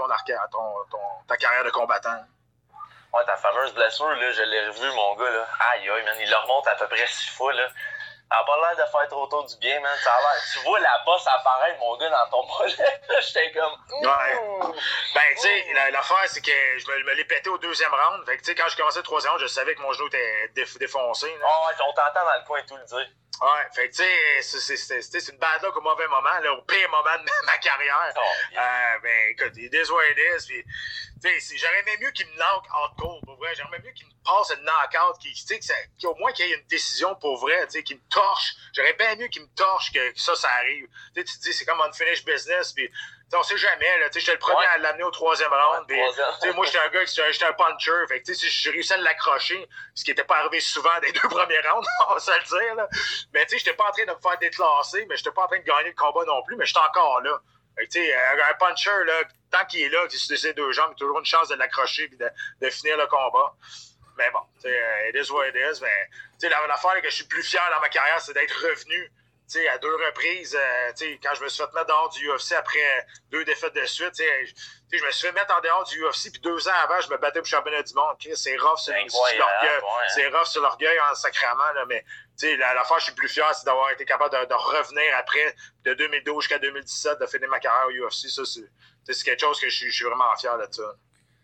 ta carrière de combattant. Ouais, ta fameuse blessure, là, je l'ai revue, mon gars, là. Aïe, man, il le remonte à peu près 6 fois, là. Ça n'a pas l'air de faire trop tôt du bien, man. Ça a l'air... Tu vois la bosse apparaître, mon gars, dans ton mollet. J'étais comme... Ouais. Ben, tu sais, l'affaire, c'est que je me l'ai pété au 2e round. Fait que, tu sais, quand je commençais le 3e round, je savais que mon genou était défoncé. Là. Oh, ouais, on t'entend dans le coin et tout le dire. Ouais, fait que, tu sais, c'est une bad luck au mauvais moment, là, au pire moment de ma carrière. Ben, écoute, it is what it is. Puis, tu sais, j'aurais aimé mieux qu'il me knock out cold, pour vrai. J'aurais aimé mieux qu'il me passe une knockout, qu'au moins qu'il y ait une décision pour vrai, tu sais, qu'il me torche. J'aurais bien mieux qu'il me torche que ça arrive. Tu sais, tu te dis, c'est comme unfinished business, puis on sait jamais, là. Tu sais, j'étais le premier à l'amener au 3e round. Puis, tu sais, moi, j'étais un gars, j'étais un puncher. Fait que, tu sais, si j'ai réussi à l'accrocher, ce qui n'était pas arrivé souvent des 2 premiers rounds, on va se le dire, là. Mais, tu sais, j'étais pas en train de me faire déclasser, mais j'étais pas en train de gagner le combat non plus, mais j'étais encore là. Fait que, tu sais, un puncher, là, tant qu'il est là, qu'il est sur ses 2 jambes, il a toujours une chance de l'accrocher et de finir le combat. Mais bon, tu sais, it is what it is. Mais, tu sais, l'affaire que je suis plus fier dans ma carrière, c'est d'être revenu. Tu sais, à 2 reprises, tu sais, quand je me suis fait mettre dehors du UFC après 2 défaites de suite, tu sais, je me suis fait mettre en dehors du UFC, puis 2 ans avant, je me battais pour le championnat du monde. C'est rough sur l'orgueil. C'est rough sur l'orgueil en sacrament, là, mais tu sais, l'affaire, je suis plus fier, c'est d'avoir été capable de revenir après, de 2012 jusqu'à 2017, de finir ma carrière au UFC. Ça, c'est quelque chose que je suis vraiment fier de ça.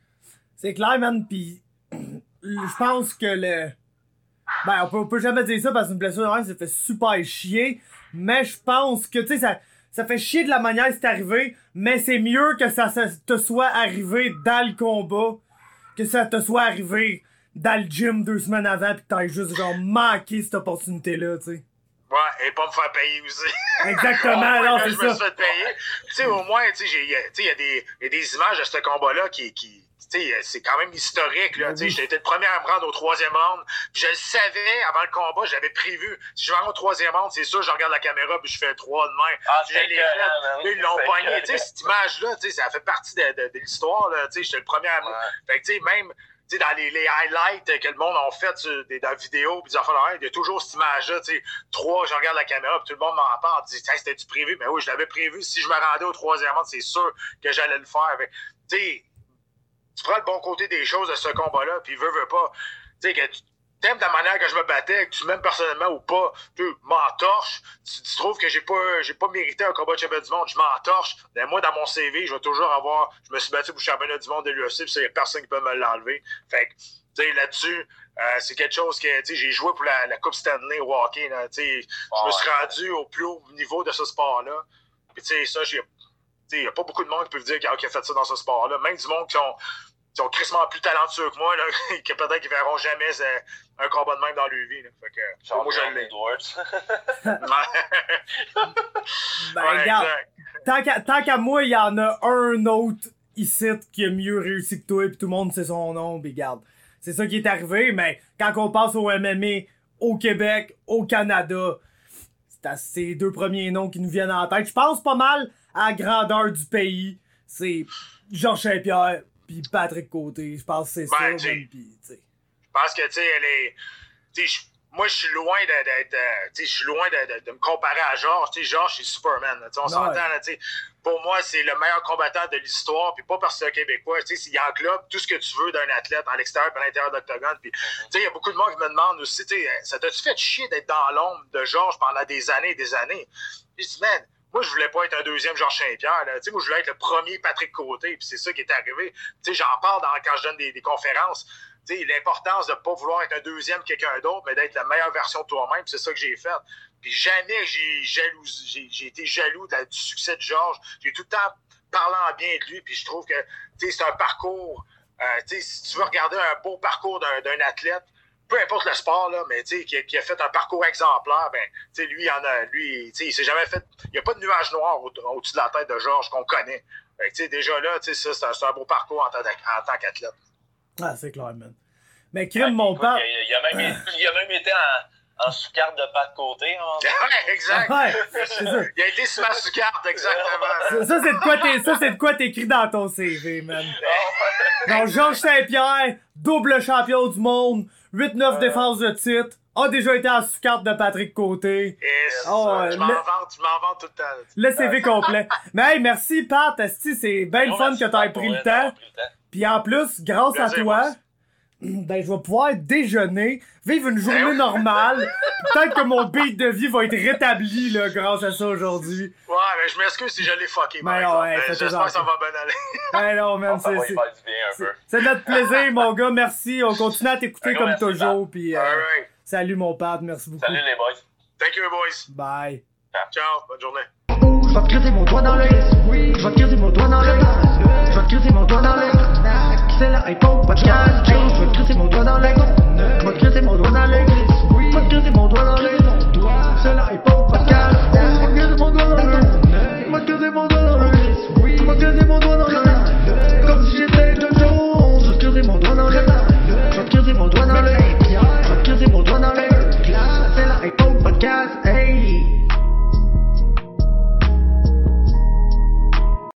C'est clair, man, pis je pense que Ben, on peut jamais dire ça parce qu'une blessure de même, ça fait super chier. Mais je pense que, tu sais, ça fait chier de la manière que c'est arrivé, mais c'est mieux que ça te soit arrivé dans le combat que ça te soit arrivé dans le gym 2 semaines avant pis que t'aies juste, genre, manqué cette opportunité-là, tu sais. Ouais, et pas me faire payer aussi. Exactement, non, c'est ça. Je me suis fait payer. Tu sais, au moins, tu sais, il y a des images de ce combat-là qui c'est quand même historique, là. J'ai été le premier à me rendre au 3e round. Puis je le savais avant le combat, j'avais prévu. Si je vais au 3e round, c'est sûr, je regarde la caméra puis je fais 3 de main. Je l'ai fait. Ils l'ont pogné. Cette image-là, ça fait partie de l'histoire, là. J'étais le premier à me. Fait que, tu sais, même. Tu sais, dans les highlights que le monde a fait dans la vidéo, puis il y a toujours cette image-là, tu sais, 3, je regarde la caméra, puis tout le monde m'en parle, dit, c'était-tu prévu? Mais oui, je l'avais prévu. Si je me rendais au 3e round, c'est sûr que j'allais le faire. Tu sais, tu prends le bon côté des choses de ce combat-là, puis veux pas. Tu sais, que tu t'aimes la manière que je me battais, que tu m'aimes personnellement ou pas, tu m'entorches. Tu trouves que j'ai pas mérité un combat de championnat du monde, je m'entorche. Ben, moi, dans mon CV, je vais toujours avoir. Je me suis battu pour le championnat du monde de l'UFC, puis il n'y a personne qui peut me l'enlever. Fait que, tu sais, là-dessus, c'est quelque chose que, tu sais, j'ai joué pour la Coupe Stanley au hockey, là, tu sais. Je me suis rendu au plus haut niveau de ce sport-là. Puis, tu sais, ça, il n'y a pas beaucoup de monde qui peut dire qu'il a fait ça dans ce sport-là. Même du monde qui sont crissement plus talentueux que moi, là, que peut-être qu'ils verront jamais un combat de même dans leur vie. Là. Fait que, moi, je l'ai. Ben, Ouais, regarde, tant qu'à moi, il y en a un autre ici qui a mieux réussi que toi, pis tout le monde sait son nom, pis regarde. C'est ça qui est arrivé, mais quand on passe au MMA, au Québec, au Canada, c'est ces deux premiers noms qui nous viennent en tête. Je pense pas mal à la grandeur du pays. C'est Georges Saint-Pierre pis Patrick Côté. Je pense que c'est ça. Ben, Pis, t'sais. Je pense que, tu sais, elle est. Moi, je suis loin d'être. Je suis loin de me comparer à Georges. Tu sais, Georges, c'est Superman. Là, on s'entend, là, tu sais. Pour moi, c'est le meilleur combattant de l'histoire, puis pas parce que c'est un Québécois. Tu sais, il englobe tout ce que tu veux d'un athlète en l'extérieur et à l'intérieur d'Octogone. Puis, tu sais, il y a beaucoup de monde qui me demande aussi, tu sais, ça t'a-tu fait chier d'être dans l'ombre de Georges pendant des années et des années? Puis je dis, man, moi, je voulais pas être un deuxième Georges Saint-Pierre. Là. Tu sais, moi, je voulais être le premier Patrick Côté, puis c'est ça qui est arrivé. Tu sais, j'en parle quand je donne des conférences. Tu sais, l'importance de pas vouloir être un deuxième quelqu'un d'autre, mais d'être la meilleure version de toi-même, c'est ça que j'ai fait. Puis jamais j'ai été jaloux du succès de Georges. J'ai tout le temps parlé en bien de lui, puis je trouve que c'est un parcours. Si tu veux regarder un beau parcours d'un athlète, peu importe le sport, là, mais qui a fait un parcours exemplaire, ben, lui, il s'est jamais fait. Il n'y a pas de nuage noir au-dessus de la tête de Georges qu'on connaît. Fait que, déjà là, ça, c'est un beau parcours en tant qu'athlète. Ah, c'est clair, man. Mais crime, mon père. Il a même été en sous-carte de pas de côté. Ouais, exact. Ouais, c'est ça. Il a été sur ma sous-carte, exactement. Ça, c'est de quoi t'écris dans ton CV, man. Donc, Georges Saint-Pierre, double champion du monde, 8-9 défenses de titre, a déjà été en sous-carte de Patrick Côté. Yes. Je m'en vante tout le temps. Le CV complet. Mais hey, merci, Pat. Asti, c'est bien le fun que t'aies pris le temps. Puis en plus, grâce à toi, ben, je vais pouvoir déjeuner, vivre une journée normale. Peut-être que mon beat de vie va être rétabli, là, grâce à ça aujourd'hui. Ouais, mais je m'excuse si je l'ai fucké, ben non, ouais, j'espère que ça va bien aller. Ben non, man, c'est notre plaisir, mon gars. Merci. On continue à t'écouter comme toujours. Puis, salut, mon Pat. Merci beaucoup. Salut, les boys. Thank you, boys. Bye. Ciao, bonne journée. Je vais te creuser mon doigt dans l'œil. Je vais te creuser mon doigt dans l'œil. Je vais te creuser mon doigt dans l'œil. C'est la hypo podcast. Je vais te creuser mon doigt.